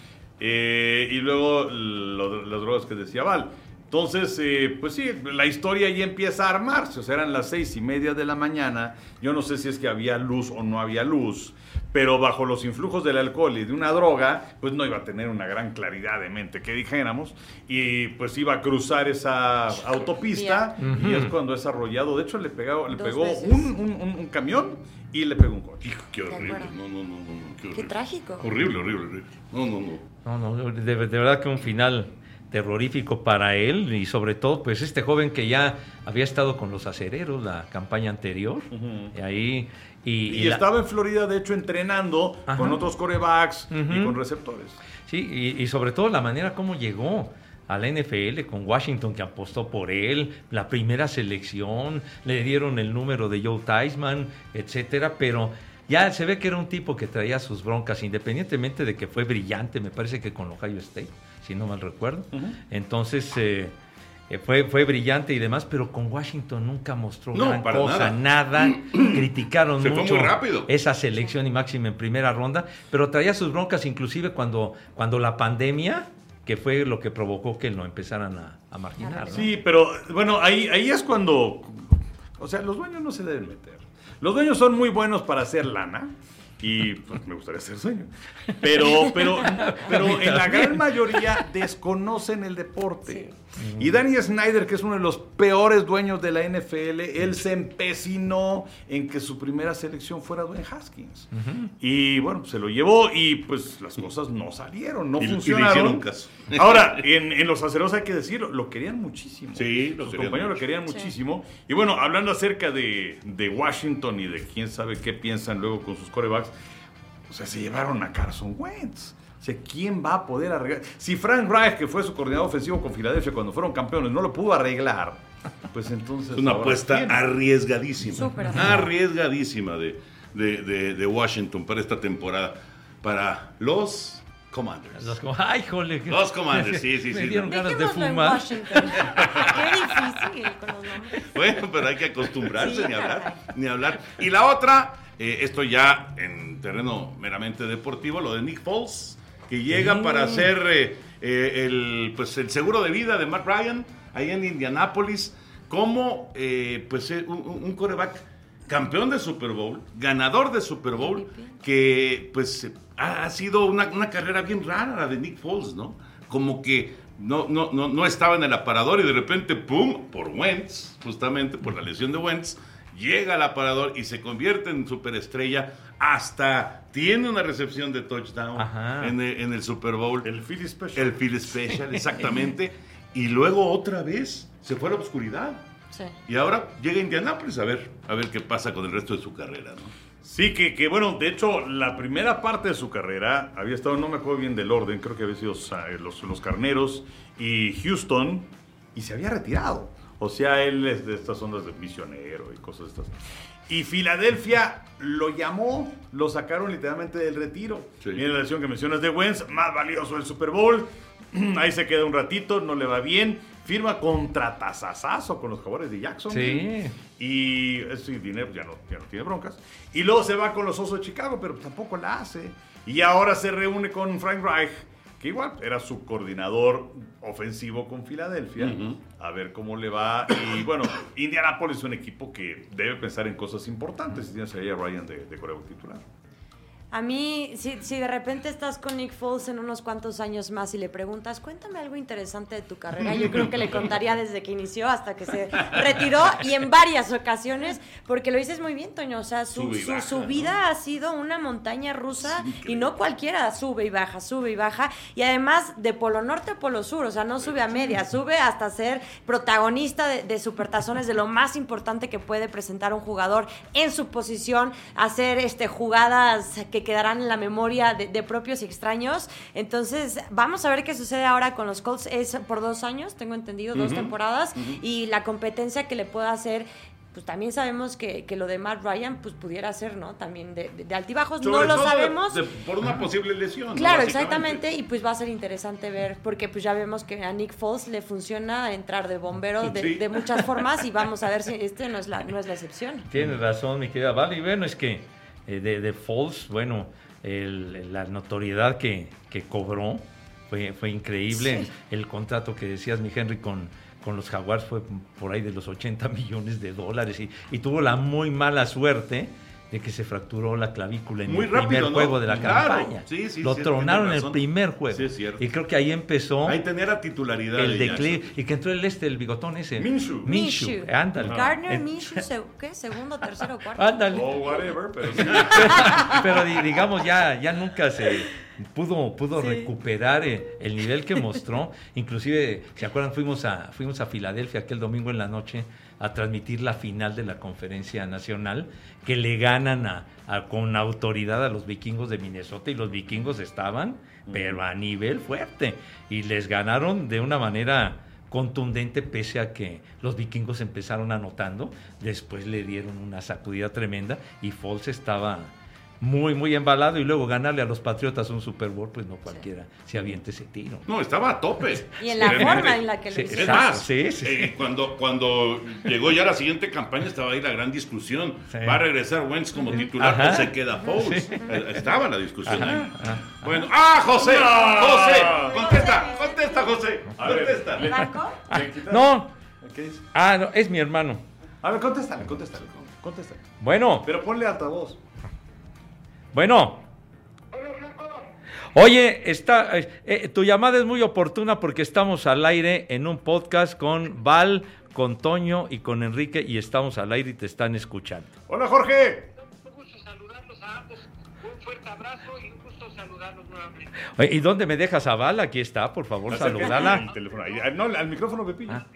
Eh, y luego lo, las drogas que decía Val. Entonces, eh, pues sí, la historia ya empieza a armarse. O sea, eran las seis y media de la mañana. Yo no sé si es que había luz o no había luz, pero bajo los influjos del alcohol y de una droga, pues no iba a tener una gran claridad de mente, que dijéramos, y pues iba a cruzar esa autopista, uh-huh. y es cuando es arrollado. De hecho, le pegó, le pegó un, un, un, un camión y le pegó un coche. Hijo, qué horrible. No, no, no, no, no, qué horrible. Qué trágico. Horrible, horrible, horrible. No, no, no. No, no, de, de verdad que un final terrorífico para él y sobre todo pues este joven que ya había estado con los Acereros la campaña anterior, uh-huh. y ahí y, y, y estaba la... en Florida de hecho entrenando Ajá. con otros quarterbacks uh-huh. y con receptores. Sí, y, y sobre todo la manera como llegó a la N F L con Washington, que apostó por él, la primera selección, le dieron el número de Joe Theismann, etcétera, pero ya se ve que era un tipo que traía sus broncas, independientemente de que fue brillante, me parece que con Ohio State, si no mal recuerdo. Uh-huh. Entonces, eh, fue, fue brillante y demás, pero con Washington nunca mostró no, gran cosa, nada. nada. Criticaron se mucho fue muy rápido. Esa selección y máxima en primera ronda, pero traía sus broncas inclusive cuando, cuando la pandemia, que fue lo que provocó que lo empezaran a, a marginar, ¿no? Sí, pero bueno, ahí, ahí es cuando, o sea, los dueños no se deben meter. Los dueños son muy buenos para hacer lana y pues me gustaría ser dueño. Pero, pero, pero en la gran mayoría desconocen el deporte. Sí. Y Danny Snyder, que es uno de los peores dueños de la N F L, él se empecinó en que su primera selección fuera Dwayne Haskins. Uh-huh. Y bueno, pues se lo llevó y pues las cosas no salieron, no y, funcionaron. Y le hicieron caso. Ahora, en, en los Aceros hay que decirlo, lo querían muchísimo. Sí, los compañeros lo querían sí. muchísimo. Y bueno, hablando acerca de, de Washington y de quién sabe qué piensan luego con sus quarterbacks, o sea, se llevaron a Carson Wentz. O sea, ¿quién va a poder arreglar? Si Frank Reich, que fue su coordinador ofensivo con Filadelfia cuando fueron campeones, no lo pudo arreglar, pues entonces... Es una apuesta ¿quién? arriesgadísima. Súper arriesgadísima de, de, de, de Washington para esta temporada. Para los Commanders. Los, ay, jole, los Commanders, sí, sí, me sí. Me dieron ganas de fumar. Qué difícil con los nombres. Bueno, pero hay que acostumbrarse, sí, ni hablar, ni hablar. Y la otra, eh, esto ya en terreno meramente deportivo, lo de Nick Foles, que llega sí. para hacer eh, eh, el, pues, el seguro de vida de Matt Ryan, ahí en Indianápolis, como eh, pues, un, un quarterback campeón de Super Bowl, ganador de Super Bowl, que pues ha sido una, una carrera bien rara la de Nick Foles, ¿no? Como que no, no, no, no estaba en el aparador y de repente, ¡pum!, por Wentz, justamente por la lesión de Wentz, llega al aparador y se convierte en superestrella, hasta tiene una recepción de touchdown en el, en el Super Bowl. El Philly Special. El Philly Special, exactamente. y luego otra vez se fue a la oscuridad. Sí. Y ahora llega a Indianápolis a ver, a ver qué pasa con el resto de su carrera, ¿no? Sí, que, que bueno, de hecho, la primera parte de su carrera había estado, no me acuerdo bien del orden, creo que había sido eh, los, los Carneros y Houston, y se había retirado. O sea, él es de estas ondas de misionero y cosas estas. Y Filadelfia lo llamó, lo sacaron literalmente del retiro. Sí. Viene la lesión que mencionas de Wentz, más valioso del Super Bowl. Ahí se queda un ratito, no le va bien. Firma contratazazazo con los Jaguares de Jacksonville. Sí. Y ese dinero ya no, ya no tiene broncas. Y luego se va con los Osos de Chicago, pero tampoco la hace. Y ahora se reúne con Frank Reich, que igual era su coordinador ofensivo con Filadelfia. Uh-huh. A ver cómo le va. Y bueno, Indianapolis es un equipo que debe pensar en cosas importantes. Si tienes ahí a Ryan de, de coreback titular. A mí, si, si de repente estás con Nick Foles en unos cuantos años más y le preguntas, cuéntame algo interesante de tu carrera, yo creo que le contaría desde que inició hasta que se retiró, y en varias ocasiones, porque lo dices muy bien, Toño, o sea, su, su, baja, su vida ¿no? ha sido una montaña rusa, y no cualquiera sube y baja, sube y baja, y además de polo norte a polo sur, o sea, no sube a media, sube hasta ser protagonista de, de supertazones, de lo más importante que puede presentar un jugador en su posición, hacer este, jugadas que quedarán en la memoria de, de propios y extraños. Entonces, vamos a ver qué sucede ahora con los Colts. Es por dos años, tengo entendido, dos uh-huh. temporadas, uh-huh. y la competencia que le pueda hacer, pues también sabemos que, que lo de Matt Ryan, pues pudiera ser, ¿no? También de, de, de altibajos, sobre no lo sabemos. De, de, por una posible lesión. Claro, ¿no? exactamente, y pues va a ser interesante ver, porque pues ya vemos que a Nick Foles le funciona entrar de bombero de, sí. de muchas formas, y vamos a ver si este no es la, no es la excepción. Tienes razón, mi querida Vale, y bueno, es que De, de Foles, bueno, el, la notoriedad que, que cobró fue, fue increíble. Sí. El, el contrato que decías, mi Henry, con, con los Jaguars fue por ahí de los ochenta millones de dólares, y, y tuvo la muy mala suerte de que se fracturó la clavícula en muy el rápido, primer ¿no? juego de la claro. campaña. Sí, sí, Lo sí, tronaron en el primer juego. Sí, es cierto. Y creo que ahí empezó. Ahí tenía la titularidad. El de declive. Y que entró el este, el bigotón ese. Minshew. Minshew. Ándale. Gardner Minshew, se, ¿qué? Segundo, tercero, cuarto. Ándale. O oh, whatever, pero sí. Pero digamos, ya, ya nunca se pudo, pudo sí. recuperar el, el nivel que mostró. Inclusive, ¿se acuerdan? Fuimos a, fuimos a Filadelfia aquel domingo en la noche a transmitir la final de la conferencia nacional, que le ganan a, a, con autoridad a los vikingos de Minnesota, y los vikingos estaban, uh-huh. pero a nivel fuerte, y les ganaron de una manera contundente, pese a que los vikingos empezaron anotando. Después le dieron una sacudida tremenda, y Foles estaba muy, muy embalado, y luego ganarle a los Patriotas un Super Bowl, pues no cualquiera sí. se aviente ese tiro. No, estaba a tope. Y en la Realmente. forma en la que lo sí, hizo. Es más, sí, sí. Eh, cuando, cuando llegó ya la siguiente campaña, estaba ahí la gran discusión. Sí. ¿Va a regresar Wentz como titular o se queda Foles? Sí. Estaba la discusión Ajá. ahí. Ajá. Bueno, ¡ah, José! No. ¡José! ¡Contesta! ¡Contesta, José! A ¡Contesta! ¿El banco? No. ¿Qué dice? Ah, no, es mi hermano. A ver, contéstale, contéstale. Contéstale. Bueno. Pero ponle altavoz. Bueno, oye, está, eh, tu llamada es muy oportuna porque estamos al aire en un podcast con Val, con Toño y con Enrique, y estamos al aire y te están escuchando. Hola, Jorge. Un gusto saludarlos a ambos, un fuerte abrazo y un gusto saludarlos nuevamente. Oye, ¿y dónde me dejas a Val? Aquí está, por favor, saludala. No, al micrófono, Pepillo. Ah.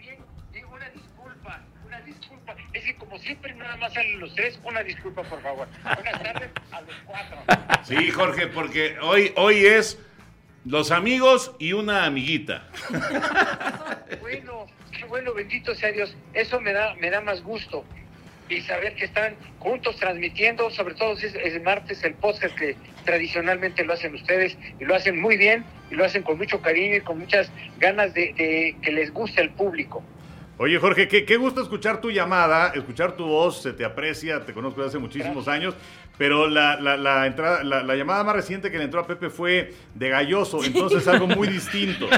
Es que como siempre nada más salen los tres, una disculpa por favor. Buenas tardes a los cuatro. Sí, Jorge, porque hoy, hoy es los amigos y una amiguita. Bueno, qué bueno, bendito sea Dios. Eso me da, me da más gusto. Y saber que están juntos transmitiendo, sobre todo es el martes, el podcast que tradicionalmente lo hacen ustedes, y lo hacen muy bien, y lo hacen con mucho cariño y con muchas ganas de, de que les guste al público. Oye, Jorge, qué, qué gusto escuchar tu llamada, escuchar tu voz, se te aprecia, te conozco desde hace muchísimos Gracias. años, pero la, la, la, entrada, la, la llamada más reciente que le entró a Pepe fue de galloso, entonces algo muy distinto.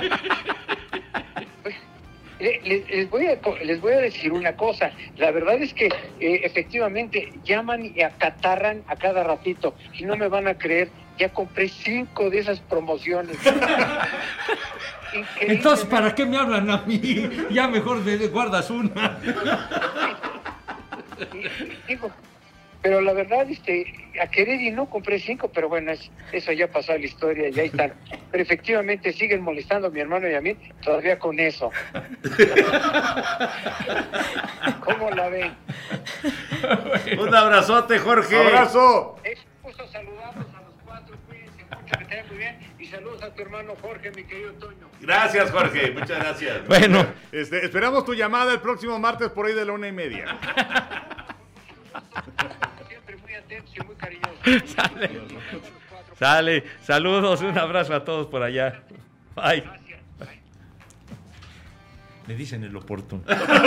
Les, les, voy a, les voy a decir una cosa, la verdad es que eh, efectivamente llaman y acatarran a cada ratito, y no me van a creer, ya compré cinco de esas promociones. Entonces, ¿para qué me hablan a mí? Ya mejor me guardas una. Digo, pero la verdad, este, a querer y no compré cinco, pero bueno, es, eso ya pasó a la historia y ahí están. Pero efectivamente siguen molestando a mi hermano y a mí todavía con eso. ¿Cómo la ven? Un abrazote, Jorge. ¡Abrazo! Es un gusto saludarlos a los cuatro, cuídense mucho, que te vaya muy bien. Y saludos a tu hermano Jorge, mi querido Toño. Gracias, Jorge. Muchas gracias. Bueno, Este, esperamos tu llamada el próximo martes por ahí de la una y media. Siempre muy atentos y muy cariñosos. sale, sale, saludos, un abrazo a todos por allá. Bye. Me dicen el oportuno.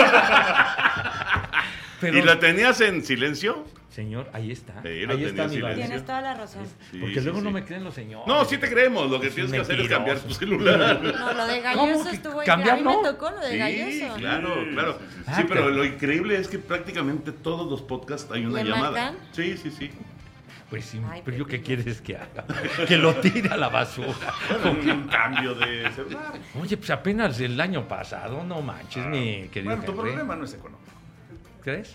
Pero, ¿Y la tenías en silencio? señor, ahí está. Sí, lo ahí tenía está en mi silencio. valor. Tienes toda la razón. Sí, Porque sí, luego sí. no me creen los señores. No, sí te creemos. Lo que Es tienes que hacer es cambiar tu mentiroso. celular. No, lo de ¿Cómo Galloso que estuvo cambiar, increíble. A mí no? me tocó lo de Sí, Galloso. claro, claro. Ah, Sí, pero pero- lo increíble es que prácticamente todos los podcasts hay una ¿Le llamada. marcan? Sí, sí, sí. Pues sí, Ay, pero yo qué Pepillo. quieres que haga. Que lo tire a la basura. Un cambio de celular. Oye, pues apenas el año pasado, no manches, mi querido Bueno, tu Henry. problema no es económico. ¿Crees?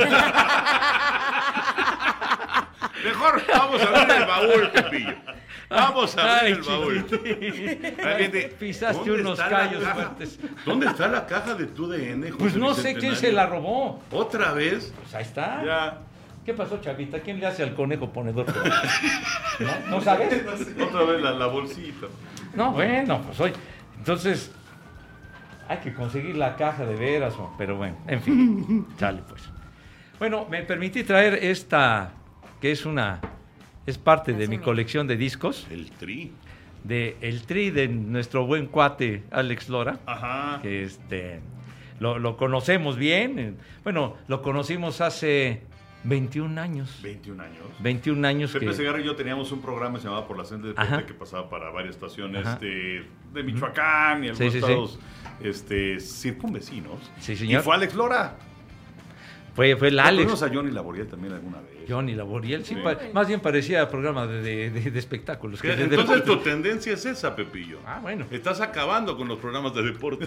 Mejor vamos a abrir el baúl, Pepillo. Vamos a abrir Ay, el baúl. chiquitín. Ahí viene. Pisaste ¿Dónde unos está la callos caja? fuertes. ¿Dónde está la caja de tu D N, José Pues no sé quién Bicentenario? se la robó. ¿Otra vez? Pues ahí está. Ya. ¿Qué pasó, Chavita? ¿Quién le hace al conejo ponedor? ¿No? ¿No sabes? Otra vez la, la bolsita. No, bueno, pues hoy. Entonces, hay que conseguir la caja de veras, o- pero bueno, en fin, sale pues. Bueno, me permití traer esta, que es una, es parte de mi colección de discos, El tri. de el tri de nuestro buen cuate Alex Lora, Ajá. que este, lo, lo conocemos bien, eh, bueno, lo conocimos hace veintiún años, veintiún años. veintiún años Pepe que... Segarra y yo teníamos un programa que se llamaba Por la Senda de Deporte Ajá. que pasaba para varias estaciones Ajá. de, de Michoacán y algunos Sí, sí, sí. estados este, circunvecinos. Sí, señor. Y fue Alex Lora. Fue, fue el Alex. Tuvimos a Johnny Laboriel también alguna vez. Johnny Laboriel, sí, Sí. pa- más bien parecía programa de, de- de- de espectáculos. que de Entonces deportes. tu tendencia es esa, Pepillo. Ah, bueno. Estás acabando con los programas de deporte.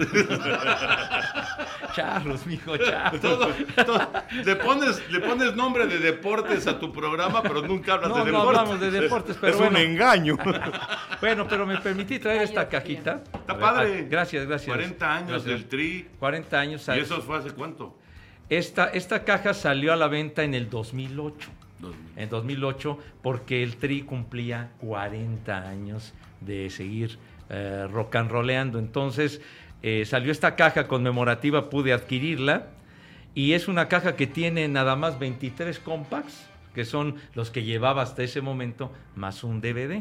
Charros, mijo, charros. Todo- todo- le, pones, le pones nombre de deportes a tu programa, pero nunca hablas No, de no deportes. hablamos de deportes, pero es bueno. un engaño. Bueno, pero me permití traer esta Ay, cajita. Está A ver, padre. ah, Gracias, gracias. cuarenta años Gracias. del tri. cuarenta años. ¿Y ¿sabes? eso fue hace cuánto? Esta, esta caja salió a la venta en el dos mil ocho. Dos mil. En dos mil ocho, porque el Tri cumplía cuarenta años de seguir eh, rock and rolleando. Entonces eh, salió esta caja conmemorativa, pude adquirirla. Y es una caja que tiene nada más veintitrés compacts, que son los que llevaba hasta ese momento, más un D V D.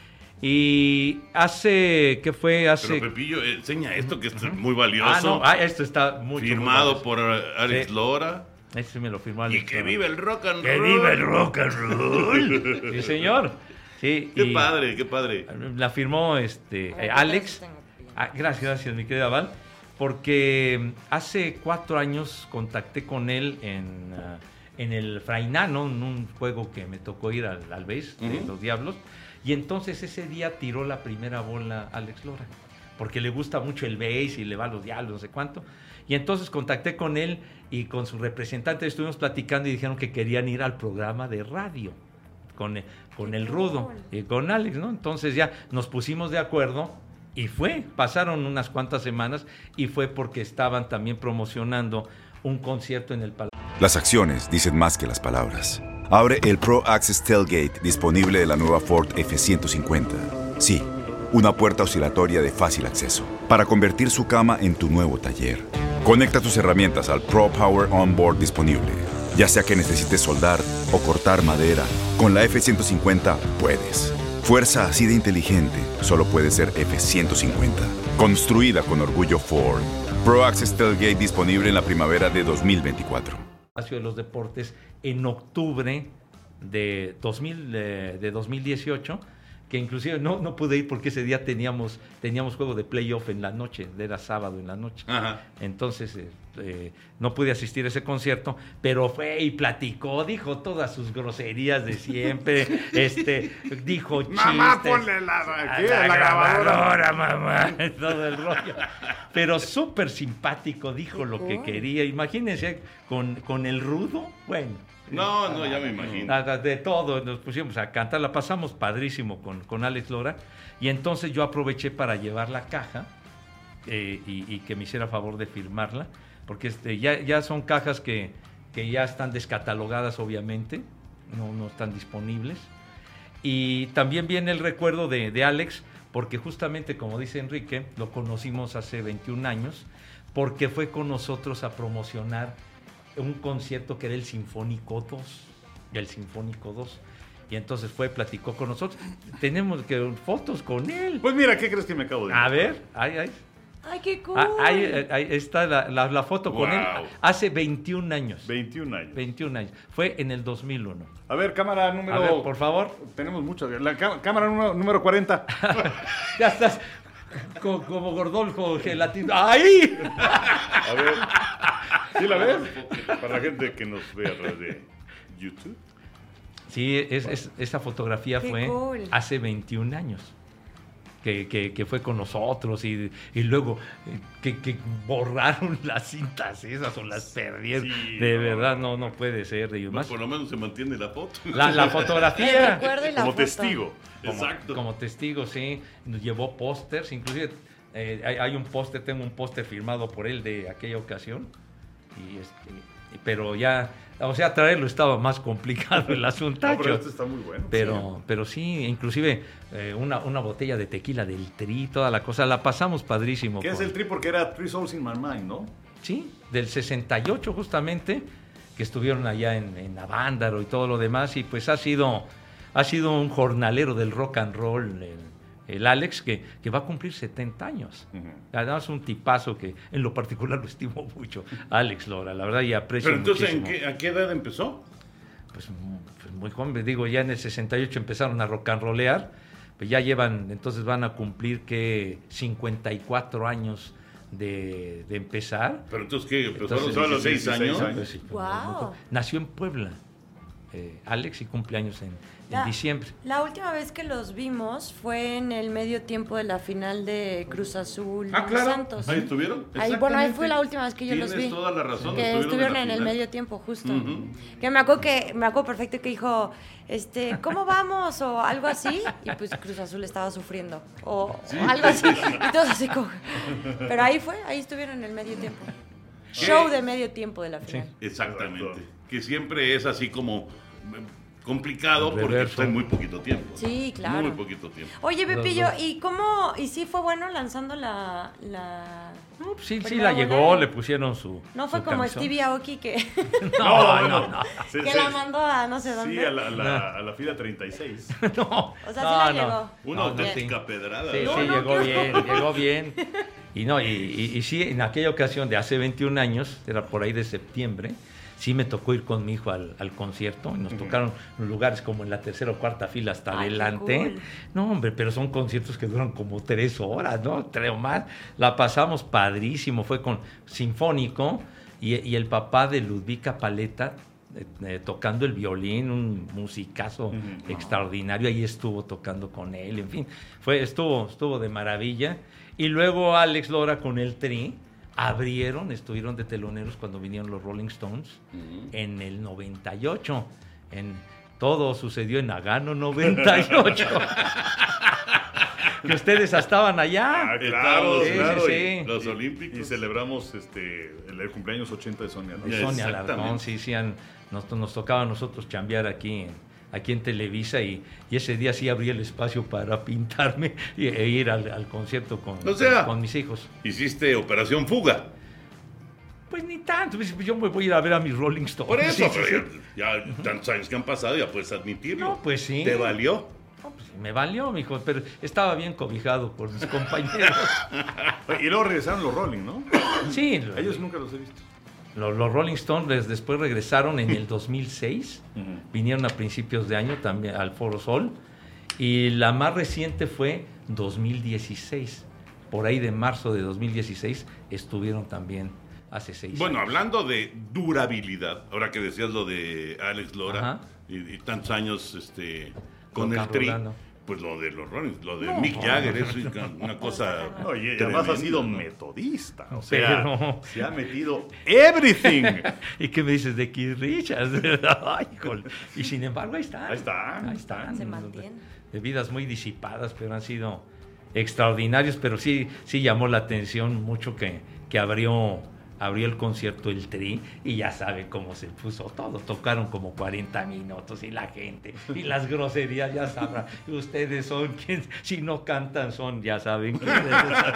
Y hace, ¿qué fue? Hace... Pero Pepillo, eh, enseña esto que es muy valioso. Ah, no, ah, esto está mucho firmado muy por eh, Alex Sí. Lora. Este me lo firmó Y Alex que Lora. vive el rock and ¡Que roll. viva el rock and roll! Sí, señor. Sí, Qué y padre, qué padre. La firmó este, Ay, eh, qué Alex. pedazo tengo, Pepillo. Ah, gracias, gracias, mi querida Val. Porque hace cuatro años contacté con él en, ah, en el Frainano, en un juego que me tocó ir al, al base de Ujú. los Diablos. Y entonces ese día tiró la primera bola a Alex Lora. Porque le gusta mucho el base y le va a los Diablos, no sé cuánto. Y entonces contacté con él y con su representante estuvimos platicando y dijeron que querían ir al programa de radio con, el- con Qué el Rudo cool. y con Alex, ¿no? Entonces ya nos pusimos de acuerdo y fue. Pasaron unas cuantas semanas y fue porque estaban también promocionando un concierto en el Palacio. Las acciones dicen más que las palabras. Abre el Pro Access Tailgate disponible de la nueva Ford F ciento cincuenta. Sí, una puerta oscilatoria de fácil acceso para convertir su cama en tu nuevo taller. Conecta tus herramientas al Pro Power Onboard disponible. Ya sea que necesites soldar o cortar madera, con la F ciento cincuenta puedes. Fuerza así de inteligente solo puede ser F ciento cincuenta. Construida con orgullo Ford. Pro Access Tailgate disponible en la primavera de dos mil veinticuatro. de los Deportes en octubre de, dos mil, eh, de dos mil dieciocho, que inclusive no, no pude ir porque ese día teníamos, teníamos juego de playoff en la noche, era sábado en la noche. Ajá. Entonces eh, eh, no pude asistir a ese concierto, pero fue y platicó, dijo todas sus groserías de siempre, este, dijo chistes. Mamá, ponle la, A ¿qué? la la grabadora. grabadora, mamá, todo el rollo. Pero súper simpático, dijo lo que quería. Imagínense con, con el Rudo, bueno, No, no, ya me imagino. Nada, de todo, nos pusimos a cantar, la pasamos padrísimo con, con Alex Lora, y entonces yo aproveché para llevar la caja eh, y, y que me hiciera favor de firmarla, porque este, ya, ya son cajas que, que ya están descatalogadas, obviamente, no, no están disponibles. Y también viene el recuerdo de, de Alex, porque justamente, como dice Enrique, lo conocimos hace veintiún años, porque fue con nosotros a promocionar un concierto que era el Sinfónico dos, el Sinfónico dos. Y entonces fue, platicó con nosotros. Tenemos que, fotos con él. Pues mira, ¿qué crees que me acabo de A ver, ahí, ahí. ¡Ay, qué cool! Ah, ahí, ahí está la, la, la foto con Wow. él hace veintiún años. veintiún años. veintiún años. Fue en el dos mil uno. A ver, cámara número... A ver, por favor. Tenemos muchas. La cá- cámara número, número cuarenta. Ya estás co- como Gordolfo gelatino. ¡Ahí! A ver. ¿Sí la ves? Para la gente que nos ve a través de YouTube. Sí, es, es- esa fotografía Qué fue cool. hace veintiún años. Que, que, que fue con nosotros y, y luego eh, que, que borraron las cintas esas o las perdieron. Sí, de no, verdad, no. no, no puede ser. De No, más. por lo menos se mantiene la foto. La, la El fotografía. recuerdo y la Como foto. testigo. Como, Exacto. como testigo, sí. Nos llevó pósters, inclusive eh, hay, hay un póster, tengo un póster firmado por él de aquella ocasión. Y este, pero ya, o sea, traerlo estaba más complicado el asunto. No, pero este está muy bueno. Pero, Sí. pero sí, inclusive eh, una, una botella de tequila del Tri, toda la cosa, la pasamos padrísimo. ¿Qué es con- el tri? Porque era Three Souls in My Mind, ¿no? Sí, del sesenta y ocho justamente, que estuvieron allá en, en Avándaro y todo lo demás, y pues ha sido, ha sido un jornalero del rock and roll, el, el Alex, que, que va a cumplir setenta años. Ujú. Además, un tipazo que en lo particular lo estimo mucho, Alex Lora, la verdad, y aprecio Pero entonces, ¿en muchísimo. qué, ¿a qué edad empezó? Pues, mu- pues, muy joven, digo, ya en el sesenta y ocho empezaron a rock and rollear, pues ya llevan, entonces van a cumplir que cincuenta y cuatro años de, de empezar. Pero entonces, ¿qué? ¿Empezó Entonces, a los seis dieciséis años? años. Pues sí, pues, Guau. muy joven. Nació en Puebla, eh, Alex, y cumpleaños en, en La- diciembre. La última vez que los vimos fue en el medio tiempo de la final de Cruz Azul Ah, claro. Santos. Ahí estuvieron. Ahí, bueno, ahí fue Exactamente. la última vez que yo los vi. Tienes toda la razón. Que estuvieron estuvieron la en el final. medio tiempo, justo. Ujú. Que me acuerdo que me acuerdo perfecto que dijo, este, ¿cómo vamos? O algo así. Y pues Cruz Azul estaba sufriendo. O, o algo así. Y todos así como. Pero ahí fue, ahí estuvieron en el medio tiempo. Show de medio tiempo de la final. Exactamente. Correcto. Que siempre es así como eh, complicado El porque reverso. está en muy poquito tiempo. Sí, claro. Muy poquito tiempo. Oye, Los Pepillo, dos. ¿y cómo? ¿Y sí fue bueno lanzando la. la... No, pues sí, sí Primera la llegó, bola? le pusieron su. No fue su como camisón. Stevie Aoki que, No, no, no. Sí, que sí. la mandó a no sé dónde. Sí, a la, a la- a la fila treinta y seis. No, O sea, sí no, la no. llegó. Una No, no, auténtica sí. pedrada. Sí, ¿no? sí, no, llegó qué bien, llegó bien. Y no, y, y- y sí, en aquella ocasión de hace veintiún años, era por ahí de septiembre, sí me tocó ir con mi hijo al, al concierto y nos tocaron lugares como en la tercera o cuarta fila hasta Ay, qué adelante. cool. No, hombre, pero son conciertos que duran como tres horas, ¿no? Tres o más. La pasamos padrísimo, fue con Sinfónico y, y el papá de Ludvika Paleta eh, eh, tocando el violín, un musicazo Ujú. extraordinario, ahí estuvo tocando con él, en fin, fue, estuvo, estuvo de maravilla. Y luego Alex Lora con el Tri abrieron, estuvieron de teloneros cuando vinieron los Rolling Stones en el noventa y ocho. En, todo sucedió en Nagano noventa y ocho. Que ustedes estaban allá. Ah, claro, Sí, claro. sí, y- sí. Los y- olímpicos. Y celebramos este, el, el cumpleaños ochenta de Sonia. ¿no? De Sonia Exactamente. Alarcón, sí, sí, han- nos, nos tocaba a nosotros chambear aquí en, aquí en Televisa y, y ese día sí abrí el espacio para pintarme y- e ir al, al concierto con, O sea- con mis hijos. Hiciste Operación Fuga. Pues ni tanto, pues, yo me voy a ir a ver a mis Rolling Stones. Por eso, Sí, sí, pero sí. ya, ya tantos años que han pasado, ya puedes admitirlo. No, pues sí. ¿Te valió? No, pues, me valió, mijo, pero estaba bien cobijado por mis compañeros. Y luego regresaron los Rolling, ¿no? Sí, A ellos nunca los he visto. los, los Rolling Stones les- después regresaron en el dos mil seis, Ujú. vinieron a principios de año también al Foro Sol, y la más reciente fue dos mil dieciséis. Por ahí de marzo de dos mil dieciséis estuvieron también hace seis Bueno, años. hablando de durabilidad, ahora que decías lo de Alex Lora Ajá. y, y tantos años este, con Rock el and Tri, rollando. pues lo de los Rollins, lo de no, Mick Jagger es una cosa... No, y además ha sido ¿no? metodista, o sea, Pero... se ha metido everything. ¿Y qué me dices de Keith Richards? Ay, híjole. Y sin embargo, ahí están. Ahí están. Ahí están. Se mantienen. De vidas muy disipadas, pero han sido extraordinarios, pero sí, sí llamó la atención mucho que, que abrió, abrió el concierto el Tri, y ya saben cómo se puso todo. Tocaron como cuarenta minutos y la gente, y las groserías, ya sabrán. Ustedes son quien, si no cantan, son, ya saben quiénes.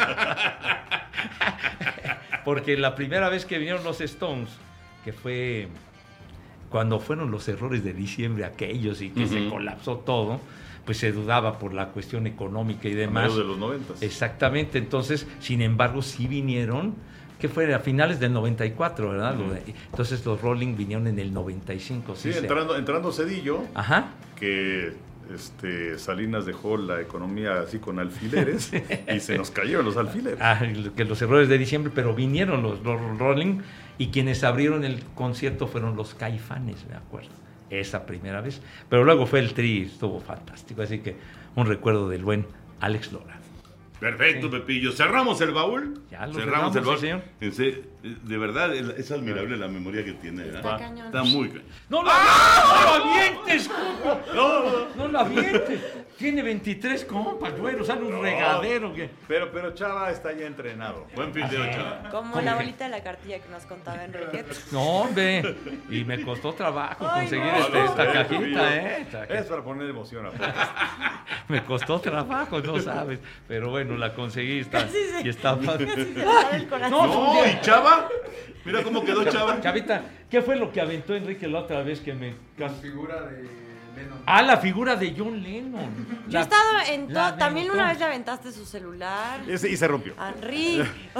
Porque la primera vez que vinieron los Stones, que fue cuando fueron los errores de diciembre aquellos y que uh-huh. se colapsó todo, pues se dudaba por la cuestión económica y demás. A de los noventas. Exactamente, entonces, sin embargo, sí vinieron, que fue a finales del noventa y cuatro, ¿verdad? Uh-huh. Entonces los Rolling vinieron en el noventa y cinco. Sí, sí entrando, se... entrando Cedillo, Ajá. que este, Salinas dejó la economía así con alfileres y se nos cayeron los alfileres. Ah, que los errores de diciembre, pero vinieron los, los Rolling, y quienes abrieron el concierto fueron los Caifanes, me acuerdo. Esa primera vez, pero luego fue el Tri, estuvo fantástico, así que un recuerdo del buen Alex Lora. Perfecto, sí. Pepillo. ¿Cerramos el baúl? Ya lo cerramos, cerramos, el baúl. Sí, señor. De verdad, es admirable la memoria que tiene. ¿eh? Está cañón. Está muy cañón. ¡No lo, ¡Ah! no lo avientes, compa! No, no, no lo avientes. Tiene veintitrés compas, güey, o sea, un no, regadero. Que... Pero, pero Chava está ya entrenado. Buen pildeo, Chava. Como la bolita de la cartilla que nos contaba Enrique. No, hombre, y me costó trabajo Ay, conseguir no, este, no, esta no, cajita, ¿eh? Es para poner emoción a Me costó trabajo, no sabes, pero bueno, la conseguí está, sí, sí. y está padre. No, no, y Chava, mira cómo quedó Chava. Chavita, ¿qué fue lo que aventó Enrique la otra vez que me... La figura de Lennon. Ah, la figura de John Lennon. Yo La, he estado en todo, también aventó. una vez le aventaste su celular. Ese, y se rompió. Henry.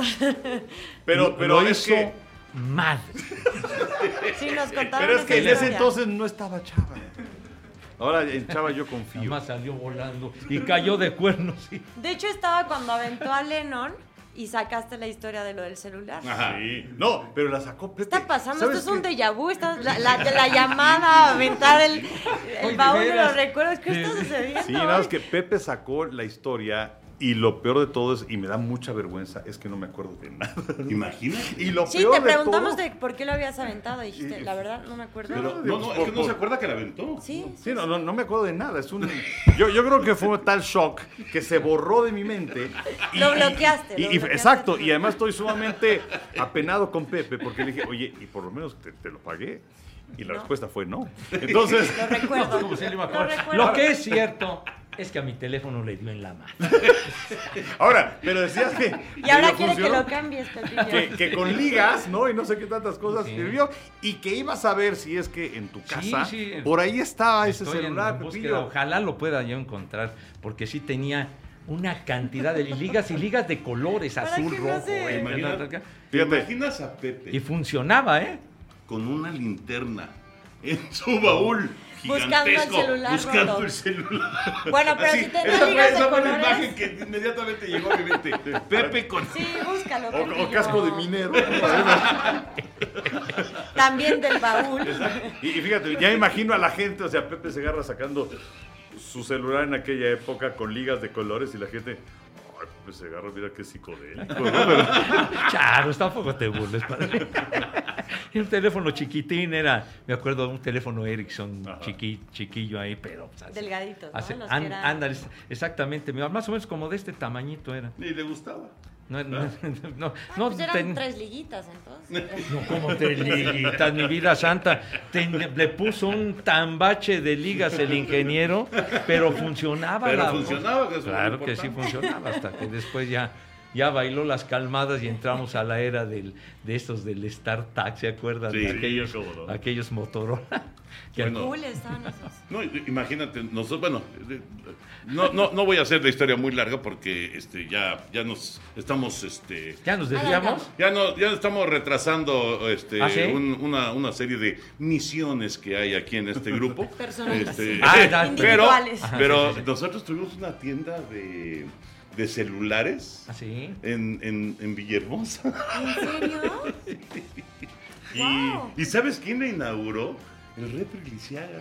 pero pero lo es hizo que... mal. Sí, nos contaron Pero es que en ese historia. entonces no estaba Chava. Ahora en Chava yo confío. Además salió volando y cayó de cuernos. Sí. De hecho, estaba cuando aventó a Lennon y sacaste la historia de lo del celular. Ajá. Sí. No, pero la sacó Pepe. ¿Qué está pasando? Esto es qué? un déjà vu. Esta, la, la, la llamada a aventar el, el Oye, baúl de de veras. los recuerdos. ¿Qué está sucediendo? Sí, nada más que Pepe sacó la historia y lo peor de todo es, y me da mucha vergüenza, es que no me acuerdo de nada. Imagínate. Y lo Sí, peor te preguntamos de, todo, de por qué lo habías aventado y dijiste, la verdad, no me acuerdo. Pero, no, no, es que no se acuerda que la aventó. Sí, sí, Sí, no, no, no me acuerdo de nada. Es un, yo, yo creo que fue tal shock que se borró de mi mente. Y, Lo bloqueaste, y- lo y- bloqueaste. exacto, y además estoy sumamente apenado con Pepe porque le dije, oye, y por lo menos te, te lo pagué. Y la No. respuesta fue no. Entonces, Lo recuerdo. ¿Cómo se le iba a Lo acordar? recuerdo. Lo que es cierto es que a mi teléfono le dio en la mano. ahora, pero decías que. Y ahora que quiere que funcionó, lo cambies, Pepillo. que, que con ligas, ¿no? Y no sé qué tantas cosas Sí. sirvió. Y que ibas a ver si es que en tu Sí, casa, sí. por ahí estaba ese Estoy en celular, búsqueda, Pepillo. ojalá lo pueda yo encontrar, porque sí tenía una cantidad de ligas y ligas de colores, Para azul, que no rojo. se- eh, Imagina- ta, ta, ta. ¿Te Fíjate. imaginas a Pepe Y funcionaba, ¿eh? con una linterna en su baúl Buscando el gigantesco, celular buscando roto. el celular? Bueno, pero si tenía esa fue, ligas de esa fue la colores. imagen que inmediatamente llegó a mi mente. Pepe con... Sí, búscalo, O, Pepillo. o casco de minero. También del baúl. Y, y fíjate, ya imagino a la gente, o sea, Pepe Segarra sacando su celular en aquella época con ligas de colores y la gente, ay, Pepe Segarra, mira qué psicodélico, ¿no? Pero- Charo, tampoco te burles, padre. Y un teléfono chiquitín era, me acuerdo de un teléfono Ericsson chiqui, chiquillo ahí, pero... pues, así- Delgaditos, ¿no? así- Los an- que eran- ándale, exactamente, más o menos como de este tamañito era. Ni le gustaba. No, no, no, no, Ah, no, pues eran ten- tres liguitas, entonces. no, como tres liguitas, mi vida santa. Ten- le puso un tambache de ligas el ingeniero, pero funcionaba. Pero la- funcionaba, que eso es lo Claro que sí importante. funcionaba, hasta que después ya, ya bailó las calmadas y entramos a la era del, de estos del StarTAC, ¿se acuerdan? Sí, de aquellos, cómo no. aquellos Motorola. Que Bueno. Cool estaban esos. No, imagínate, nosotros, bueno, eh, no, no, no voy a hacer la historia muy larga porque este, ya, ya nos estamos, este, ya nos desviamos. ya no, ya estamos retrasando este, ¿Ah, sí? un- una, una serie de misiones que hay aquí en este grupo. Personales. Este, Ah, ya, pero, individuales. Ajá, pero sí, sí, sí. nosotros tuvimos una tienda de, de celulares Así. en, en, en Villahermosa. ¿En serio? Y, Wow. ¿y sabes quién la inauguró? El Repri Lisiaga.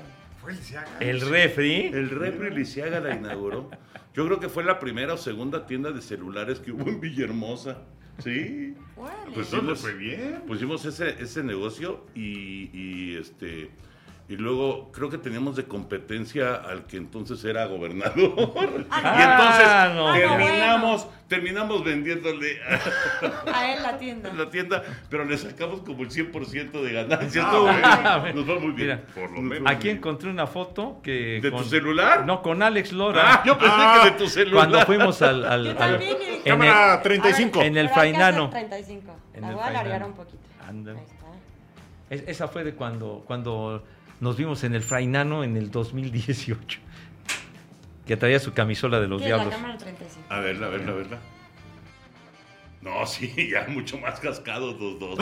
Fue Lisiaga. El refri. El refri Lisiaga la inauguró. Yo creo que fue la primera o segunda tienda de celulares que hubo en Villahermosa. Sí. Órale. Pues ¿Dónde hicimos, fue bien? pusimos ese, ese negocio y, y este y luego creo que teníamos de competencia al que entonces era gobernador. Ah, y entonces ah, no. terminamos, Ah, bueno. terminamos vendiéndole A él la tienda. la tienda, pero le sacamos como el cien por ciento de ganancias. Ah, Todo bueno. bien. Nos va muy bien. Mira, Por lo Nos menos. va muy Aquí bien. encontré una foto que... ¿De con- tu celular? No, con Alex Lora. Ah, yo pensé Ah, que de tu celular. Cuando fuimos al... al- Yo al- también, y- en Cámara el- treinta y cinco. en el Pero hay que hacer Frainano. treinta y cinco. En La el voy a alargar Frainano. un poquito. Ándale. Ahí está. Es- esa fue de cuando, cuando nos vimos en el Frainano en el dos mil dieciocho. Que traía su camisola de los ¿Qué es la diablos. cámara treinta y cinco? A verla, a verla, a verla. No, sí, ya mucho más cascados los dos.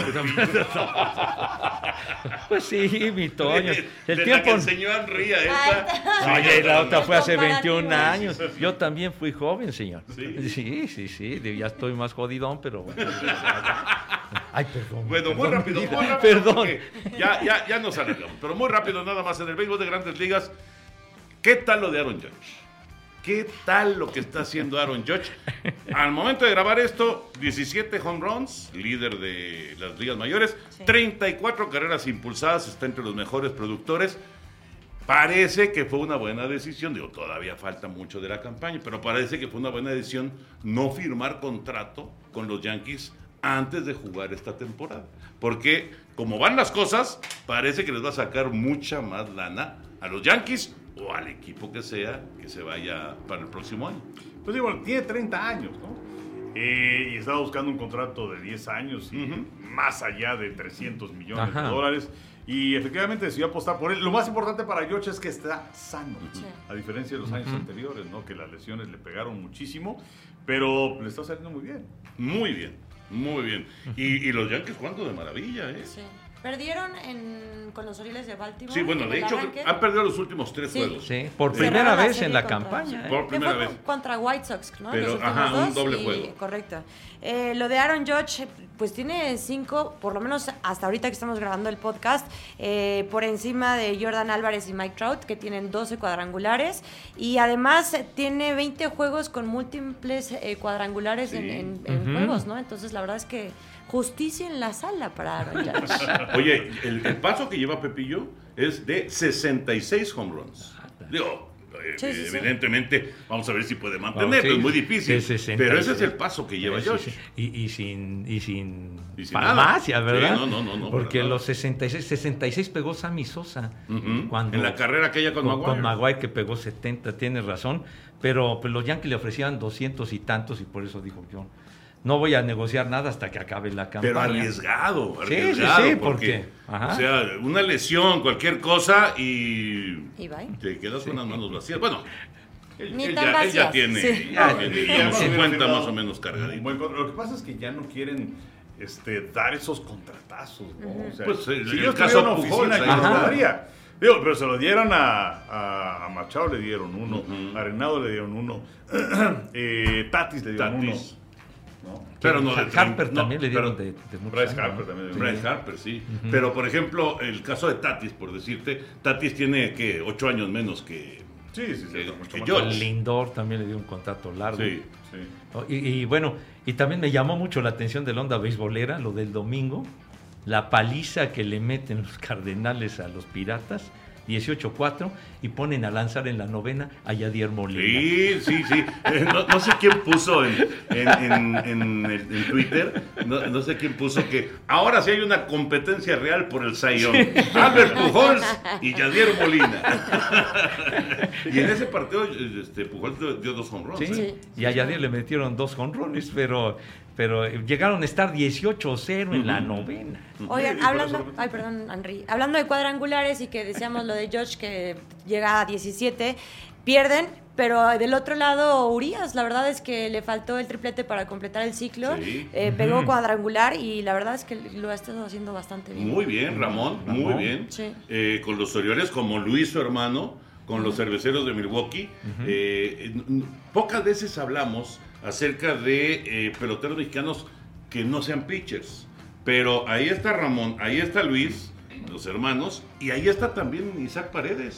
Pues sí, mi Toño. De El la tiempo... que enseñó a Henry a Ahí esta. está. Oye, la otra fue hace Comparativo. veintiún años. Yo también fui joven, señor. ¿Sí? Sí, sí, sí. de- Ya estoy más jodidón, pero bueno. Ay, perdón. Bueno, muy perdón, rápido, mi vida, muy rápido. Perdón. porque Ya, ya, ya nos alargamos. Pero muy rápido, nada más en el béisbol de Grandes Ligas. ¿Qué tal lo de Aaron Judge? ¿Qué tal lo que está haciendo Aaron Judge? Al momento de grabar esto, diecisiete home runs, líder de las ligas mayores, Sí. treinta y cuatro carreras impulsadas, está entre los mejores productores. Parece que fue una buena decisión, digo, todavía falta mucho de la campaña, pero parece que fue una buena decisión no firmar contrato con los Yankees antes de jugar esta temporada. Porque como van las cosas, parece que les va a sacar mucha más lana a los Yankees o al equipo que sea que se vaya para el próximo año. Pues digo, tiene treinta años, ¿no? Eh, y estaba buscando un contrato de diez años y Ujú. más allá de trescientos millones Ajá. de dólares. Y efectivamente decidió apostar por él. Lo más importante para George es que está sano, Sí. a diferencia de los años Ujú. anteriores, ¿no? Que las lesiones le pegaron muchísimo, pero le está saliendo muy bien. Muy bien, muy bien. Y, y los Yankees jugando de maravilla, ¿eh? Sí. Perdieron en, con los Orioles de Baltimore. Sí, bueno, en de el hecho arranque. han perdido los últimos tres Sí. juegos. Sí, por Cerraron primera la vez serie en la contra- campaña. ¿eh? Por Que primera fue vez. contra White Sox, ¿no? Pero, Los últimos ajá, un dos, doble y- juego. Correcto. Eh, lo de Aaron Judge, pues tiene cinco, por lo menos hasta ahorita que estamos grabando el podcast, eh, por encima de Jordan Álvarez y Mike Trout, que tienen doce cuadrangulares. Y además eh, tiene veinte juegos con múltiples eh, cuadrangulares Sí. en, en- en Ujú. juegos, ¿no? Entonces, la verdad es que justicia en la sala para Aaron Judge. Oye, el, el paso que lleva Pepillo es de sesenta y seis home runs. Digo, eh, Sí, sí, sí. evidentemente, vamos a ver si puede No, mantenerlo, sí, es muy difícil. de sesenta y Pero ese seis. es el paso que lleva Sí, Josh. sí. Y, y sin, y sin, Y sin farmacia, nada. ¿verdad? Sí, no, no, no, no, Porque para nada. los sesenta y seis, sesenta y seis pegó Sammy Sosa. Ujú. Cuando- En la carrera aquella con, con, Maguire. con Maguire que pegó setenta, tienes razón. Pero pues, los Yankees le ofrecían doscientos y tantos y por eso dijo yo, no voy a negociar nada hasta que acabe la campaña. Pero arriesgado, Sí, arriesgado. sí, sí, porque, porque, ajá. o sea, una lesión, cualquier cosa y Y bye. te quedas con las manos vacías. Bueno, él, Ni él tan ya, él ya vacías, tiene, sí. ya No, tiene, Y digamos, además hubiera cincuenta firmado más o menos un cargadito. buen contrato. Lo que pasa es que ya no quieren este, dar esos contratazos, ¿no? O sea, Pues, el- si el ellos caso tuvieran una Pujols, oficina, ahí yo está. lo daría. Digo, pero se lo dieron a, a, a Machado, le dieron uno, Ujú. a Renado le dieron uno, eh, Tatis le dieron Tatis. uno. ¿no? Pero no de Harper no, también le dieron pero- de, de muchos Bryce años, Harper ¿no? también. Bryce Harper, sí. Pero, por ejemplo, el caso de Tatis, por decirte, Tatis tiene, ¿qué? Ocho años menos que... Sí, sí, sí. Que- está mucho que más George. grande. Lindor también le dio un contrato largo. Sí. Sí. ¿No? Y, y bueno, y también me llamó mucho la atención de la onda beisbolera, lo del domingo, la paliza que le meten los Cardenales a los Piratas, dieciocho cuatro, y ponen a lanzar en la novena a Yadier Molina. Sí, sí, sí. Eh, no, no sé quién puso en, en, en, en el- en Twitter, no, no sé quién puso que ahora sí hay una competencia real por el Cy Young. Albert Pujols y Yadier Molina. Y en ese partido este, Pujols dio, dio dos home runs. Sí, ¿eh? Sí. y a Yadier le metieron dos jonrones, pero, pero llegaron a estar dieciocho cero en la novena. Oigan, Sí, por hablando, eso- ay, perdón, Henry, hablando de cuadrangulares y que decíamos lo de Josh que llega a diecisiete, pierden, pero del otro lado Urias, la verdad es que le faltó el triplete para completar el ciclo, Sí. eh, pegó cuadrangular y la verdad es que lo ha estado haciendo bastante bien. Muy bien, Ramón, muy Ramón. bien. Sí. Eh, con los Orioles, como Luis, su hermano, con los cerveceros de Milwaukee. Eh, n- n- pocas veces hablamos acerca de eh, peloteros mexicanos que no sean pitchers. Pero ahí está Ramón, ahí está Luis, los hermanos, y ahí está también Isaac Paredes.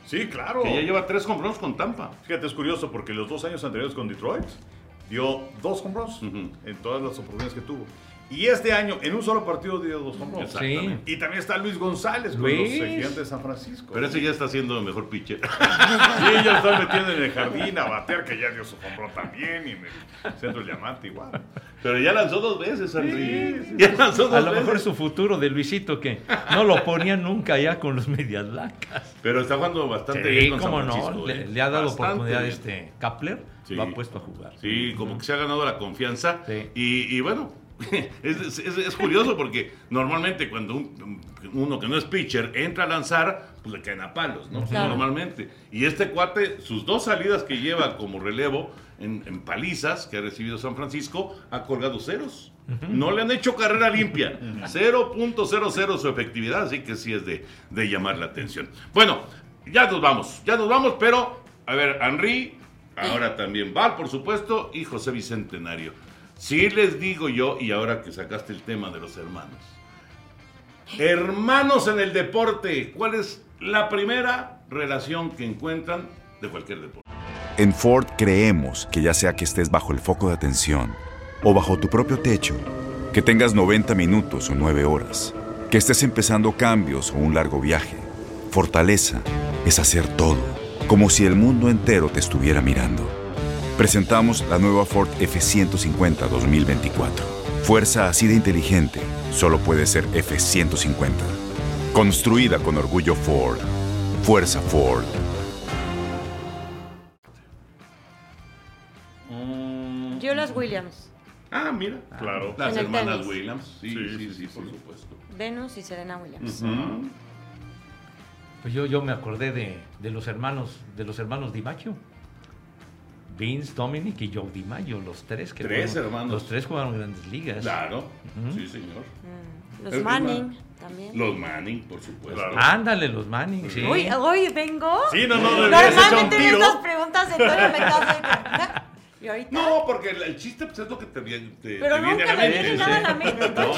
Sí, claro. Que ya lleva tres home runs con Tampa. Fíjate, es curioso porque los dos años anteriores con Detroit dio dos home runs Uh-huh. en todas las oportunidades que tuvo. Y este año, en un solo partido, dio dos home runs. Exactamente. Y también está Luis González con Luis. los Gigantes de San Francisco. Pero ese ya está siendo mejor pitcher. Sí, ya lo están metiendo en el jardín a batear, que ya dio su home run también. Y en el centro del diamante igual. Pero ya lanzó dos veces, Henry. Ya lanzó dos A lo veces. mejor es su futuro de Luisito, que no lo ponía nunca ya con los Medias Blancas. Pero está jugando bastante Sí, bien con cómo San no, Francisco. le, ¿eh? le ha dado Bastante oportunidad bien. este Kapler, Sí. lo ha puesto a jugar. Sí, como que se ha ganado la confianza. Sí. Y, y bueno, es, es- es curioso porque normalmente cuando un- uno que no es pitcher entra a lanzar, pues le caen a palos, ¿no? Claro. Normalmente. Y este cuate, sus dos salidas que lleva como relevo en, en palizas que ha recibido San Francisco, ha colgado ceros. No le han hecho carrera limpia. cero punto cero cero su efectividad, así que sí es de, de llamar la atención. Bueno, ya nos vamos, ya nos vamos, pero a ver, Henry, ahora también Val, por supuesto, y José Bicentenario. Sí les digo yo, y ahora que sacaste el tema de los hermanos. Hermanos en el deporte, ¿cuál es la primera relación que encuentran de cualquier deporte? En Ford creemos que ya sea que estés bajo el foco de atención o bajo tu propio techo, que tengas noventa minutos o nueve horas, que estés empezando cambios o un largo viaje, fortaleza es hacer todo, como si el mundo entero te estuviera mirando. Presentamos la nueva Ford F ciento cincuenta dos mil veinticuatro. Fuerza así de inteligente solo puede ser F ciento cincuenta. Construida con orgullo Ford. Fuerza Ford. Yo las Williams, Ah, mira. Claro. Las En el hermanas tenis. Williams. Sí, sí, Sí, sí, sí, por sí. supuesto. Venus y Serena Williams. Ujú. Pues yo, yo me acordé de, de los hermanos, de los hermanos DiMaggio. Vince, Dominic y Joe DiMaggio, los tres que Tres fueron- hermanos. Los tres jugaron grandes ligas. Claro, Ujú. sí, señor. Mm, Los Es Manning más, también. Los Manning, por supuesto. Claro. Ándale, los Manning, sí. Uy, hoy vengo. Sí, no, no, le hubieras echado un Normalmente en tiro. estas preguntas de Toño me quedo así como, y ahorita. No, porque el, el chiste pues, es lo que te, viene- te, Pero te viene nunca a la me mente. viene nada a la mente, Toño.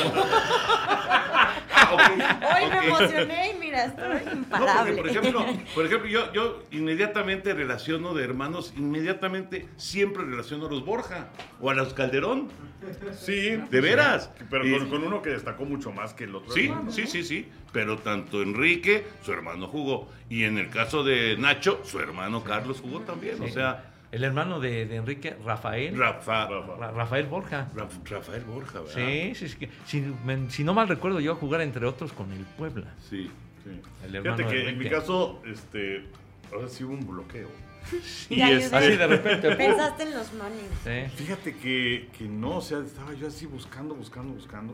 Ah, ok, Hoy me ok. emocioné y mira, estoy No, porque, imparable. por ejemplo, por ejemplo yo, yo inmediatamente relaciono de hermanos, inmediatamente siempre relaciono a los Borja o a los Calderón. Sí. ¿De veras? Pero Y- con, con uno que destacó mucho más que el otro. Sí, hermano. sí, sí, sí. Pero tanto Enrique, su hermano jugó. Y en el caso de Nacho, su hermano Carlos jugó también. O Sí. sea, El hermano de, de Enrique, Rafael. Rafa, Ra- Rafael Borja. Raf- Rafael Borja, ¿verdad? Sí, sí, sí. Si, me- si no mal recuerdo, yo a jugar entre otros con el Puebla. Sí. Sí. El hermano Fíjate que de en mi Enrique. caso, este, ahora sí hubo un bloqueo. Sí, Ya es ayudé. así de repente. Pensaste en los Manning. Sí. Fíjate que, que no, o sea, estaba yo así buscando, buscando, buscando.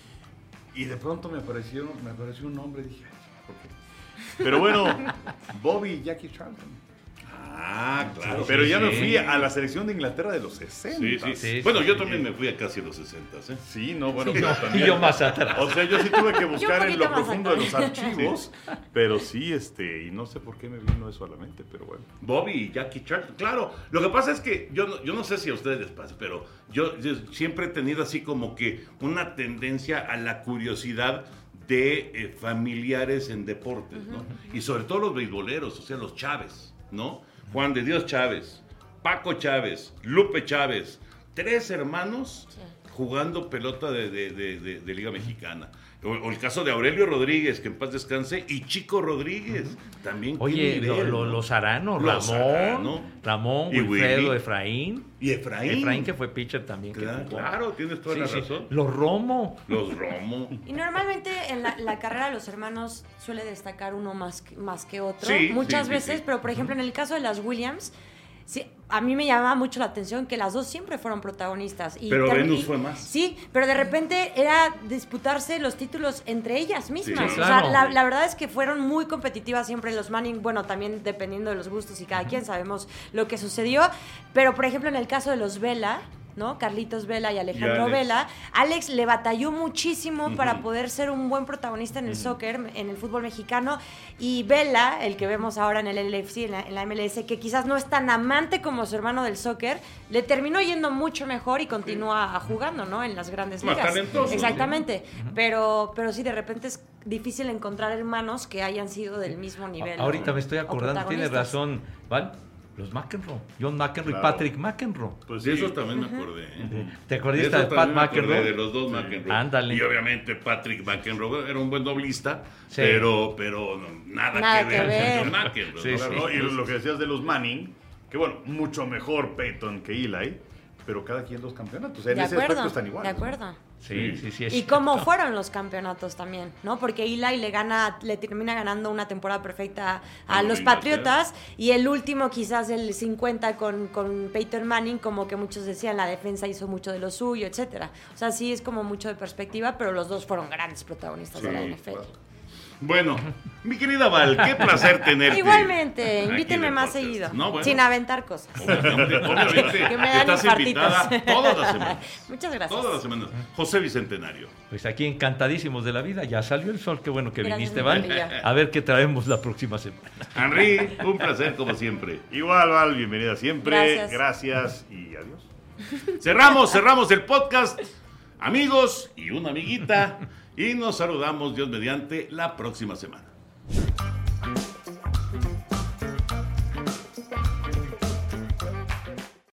Y de pronto me aparecieron, me apareció un nombre y dije, ay, ¿por qué? Pero bueno, Bobby y Jackie Charlton. Ah, claro. Pero sí, ya me sí. fui a la selección de Inglaterra de los sesenta. Sí, sí, Sí, Bueno, sí, yo sí. también me fui a casi los sesenta, ¿eh? Sí, no, bueno, Y yo, pero también. y yo más atrás. O sea, yo sí tuve que buscar en poquito lo más profundo de atrás. los archivos, pero sí, este, y no sé por qué me vino eso a la mente, pero bueno. Bobby y Jackie Charlton, claro. Lo que pasa es que yo no, yo no sé si a ustedes les pasa, pero yo, yo siempre he tenido así como que una tendencia a la curiosidad de eh, familiares en deportes, ¿no? Y sobre todo los beisboleros, o sea, los Chávez, ¿no? Juan de Dios Chávez, Paco Chávez, Lupe Chávez, tres hermanos jugando pelota de, de- de- de- de Liga Mexicana. O, o el caso de Aurelio Rodríguez, que en paz descanse, y Chico Rodríguez, también. qué Oye, lo- nivel, lo- ¿no? los Arano, Los Ramón, Arano. Ramón, Y Wilfredo, Willy. Efraín. Y Efraín. Efraín que fue pitcher también. que Claro, jugó. claro, tienes toda Sí, la sí. razón. Los Romo. Los Romo. Y normalmente en la, la carrera de los hermanos suele destacar uno más que, más que otro, Sí, muchas sí, sí, veces, sí. pero por ejemplo en el caso de las Williams, sí, a mí me llamaba mucho la atención que las dos siempre fueron protagonistas. Y Pero ter- Venus y- fue más. Sí, pero de repente era disputarse los títulos entre ellas mismas. Sí, o claro. sea, la, la verdad es que fueron muy competitivas siempre los Manning, bueno, también dependiendo de los gustos y cada quien sabemos lo que sucedió, pero por ejemplo en el caso de los Vela, ¿no? Carlitos Vela y Alejandro Y Alex. Vela. Alex le batalló muchísimo uh-huh. para poder ser un buen protagonista en el uh-huh. soccer, en el fútbol mexicano. Y Vela, el que vemos ahora en el L A F C, en la, en la M L S, que quizás no es tan amante como su hermano del soccer, le terminó yendo mucho mejor y continúa sí. jugando, ¿no? En las grandes Más ligas. talentoso, exactamente. ¿sí? Uh-huh. Pero, pero sí, de repente es difícil encontrar hermanos que hayan sido del mismo nivel. Ahorita ¿no? me estoy acordando, tienes razón, ¿vale? Los McEnroe, John McEnroe claro. y Patrick McEnroe. Pues de esos también me acordé. ¿eh? ¿Te acordaste de, de Pat McEnroe? De los dos McEnroe. Ándale. Y obviamente Patrick McEnroe era un buen doblista, sí. pero, pero no, nada, nada que, que ver, ver con John McEnroe. Sí, ¿no? sí. Claro, y lo que decías de los Manning, que bueno, mucho mejor Peyton que Eli, pero cada quien dos campeonatos. En de ese acuerdo, aspecto están igual. de acuerdo. ¿no? Sí, sí, sí. Es y cómo fueron los campeonatos también, ¿no? Porque Eli le gana, le termina ganando una temporada perfecta a, a los Patriotas y el último quizás el cincuenta con, con Peyton Manning, como que muchos decían, la defensa hizo mucho de lo suyo, etcétera. O sea, sí es como mucho de perspectiva, pero los dos fueron grandes protagonistas sí, de la N F L. Claro. Bueno, mi querida Val, qué placer tenerte. Igualmente, invítenme más podcast. seguido, no, bueno. sin aventar cosas. Obviamente, obviamente que me dan estás invitada todas las semanas. Muchas gracias. Todas las semanas. José Bicentenario. Pues aquí encantadísimos de la vida, ya salió el sol, qué bueno que gracias, viniste, Val. A ver qué traemos la próxima semana. Henry, un placer como siempre. Igual, Val, bienvenida siempre. Gracias. Gracias y adiós. Cerramos, cerramos el podcast. Amigos y una amiguita. Y nos saludamos, Dios mediante, la próxima semana.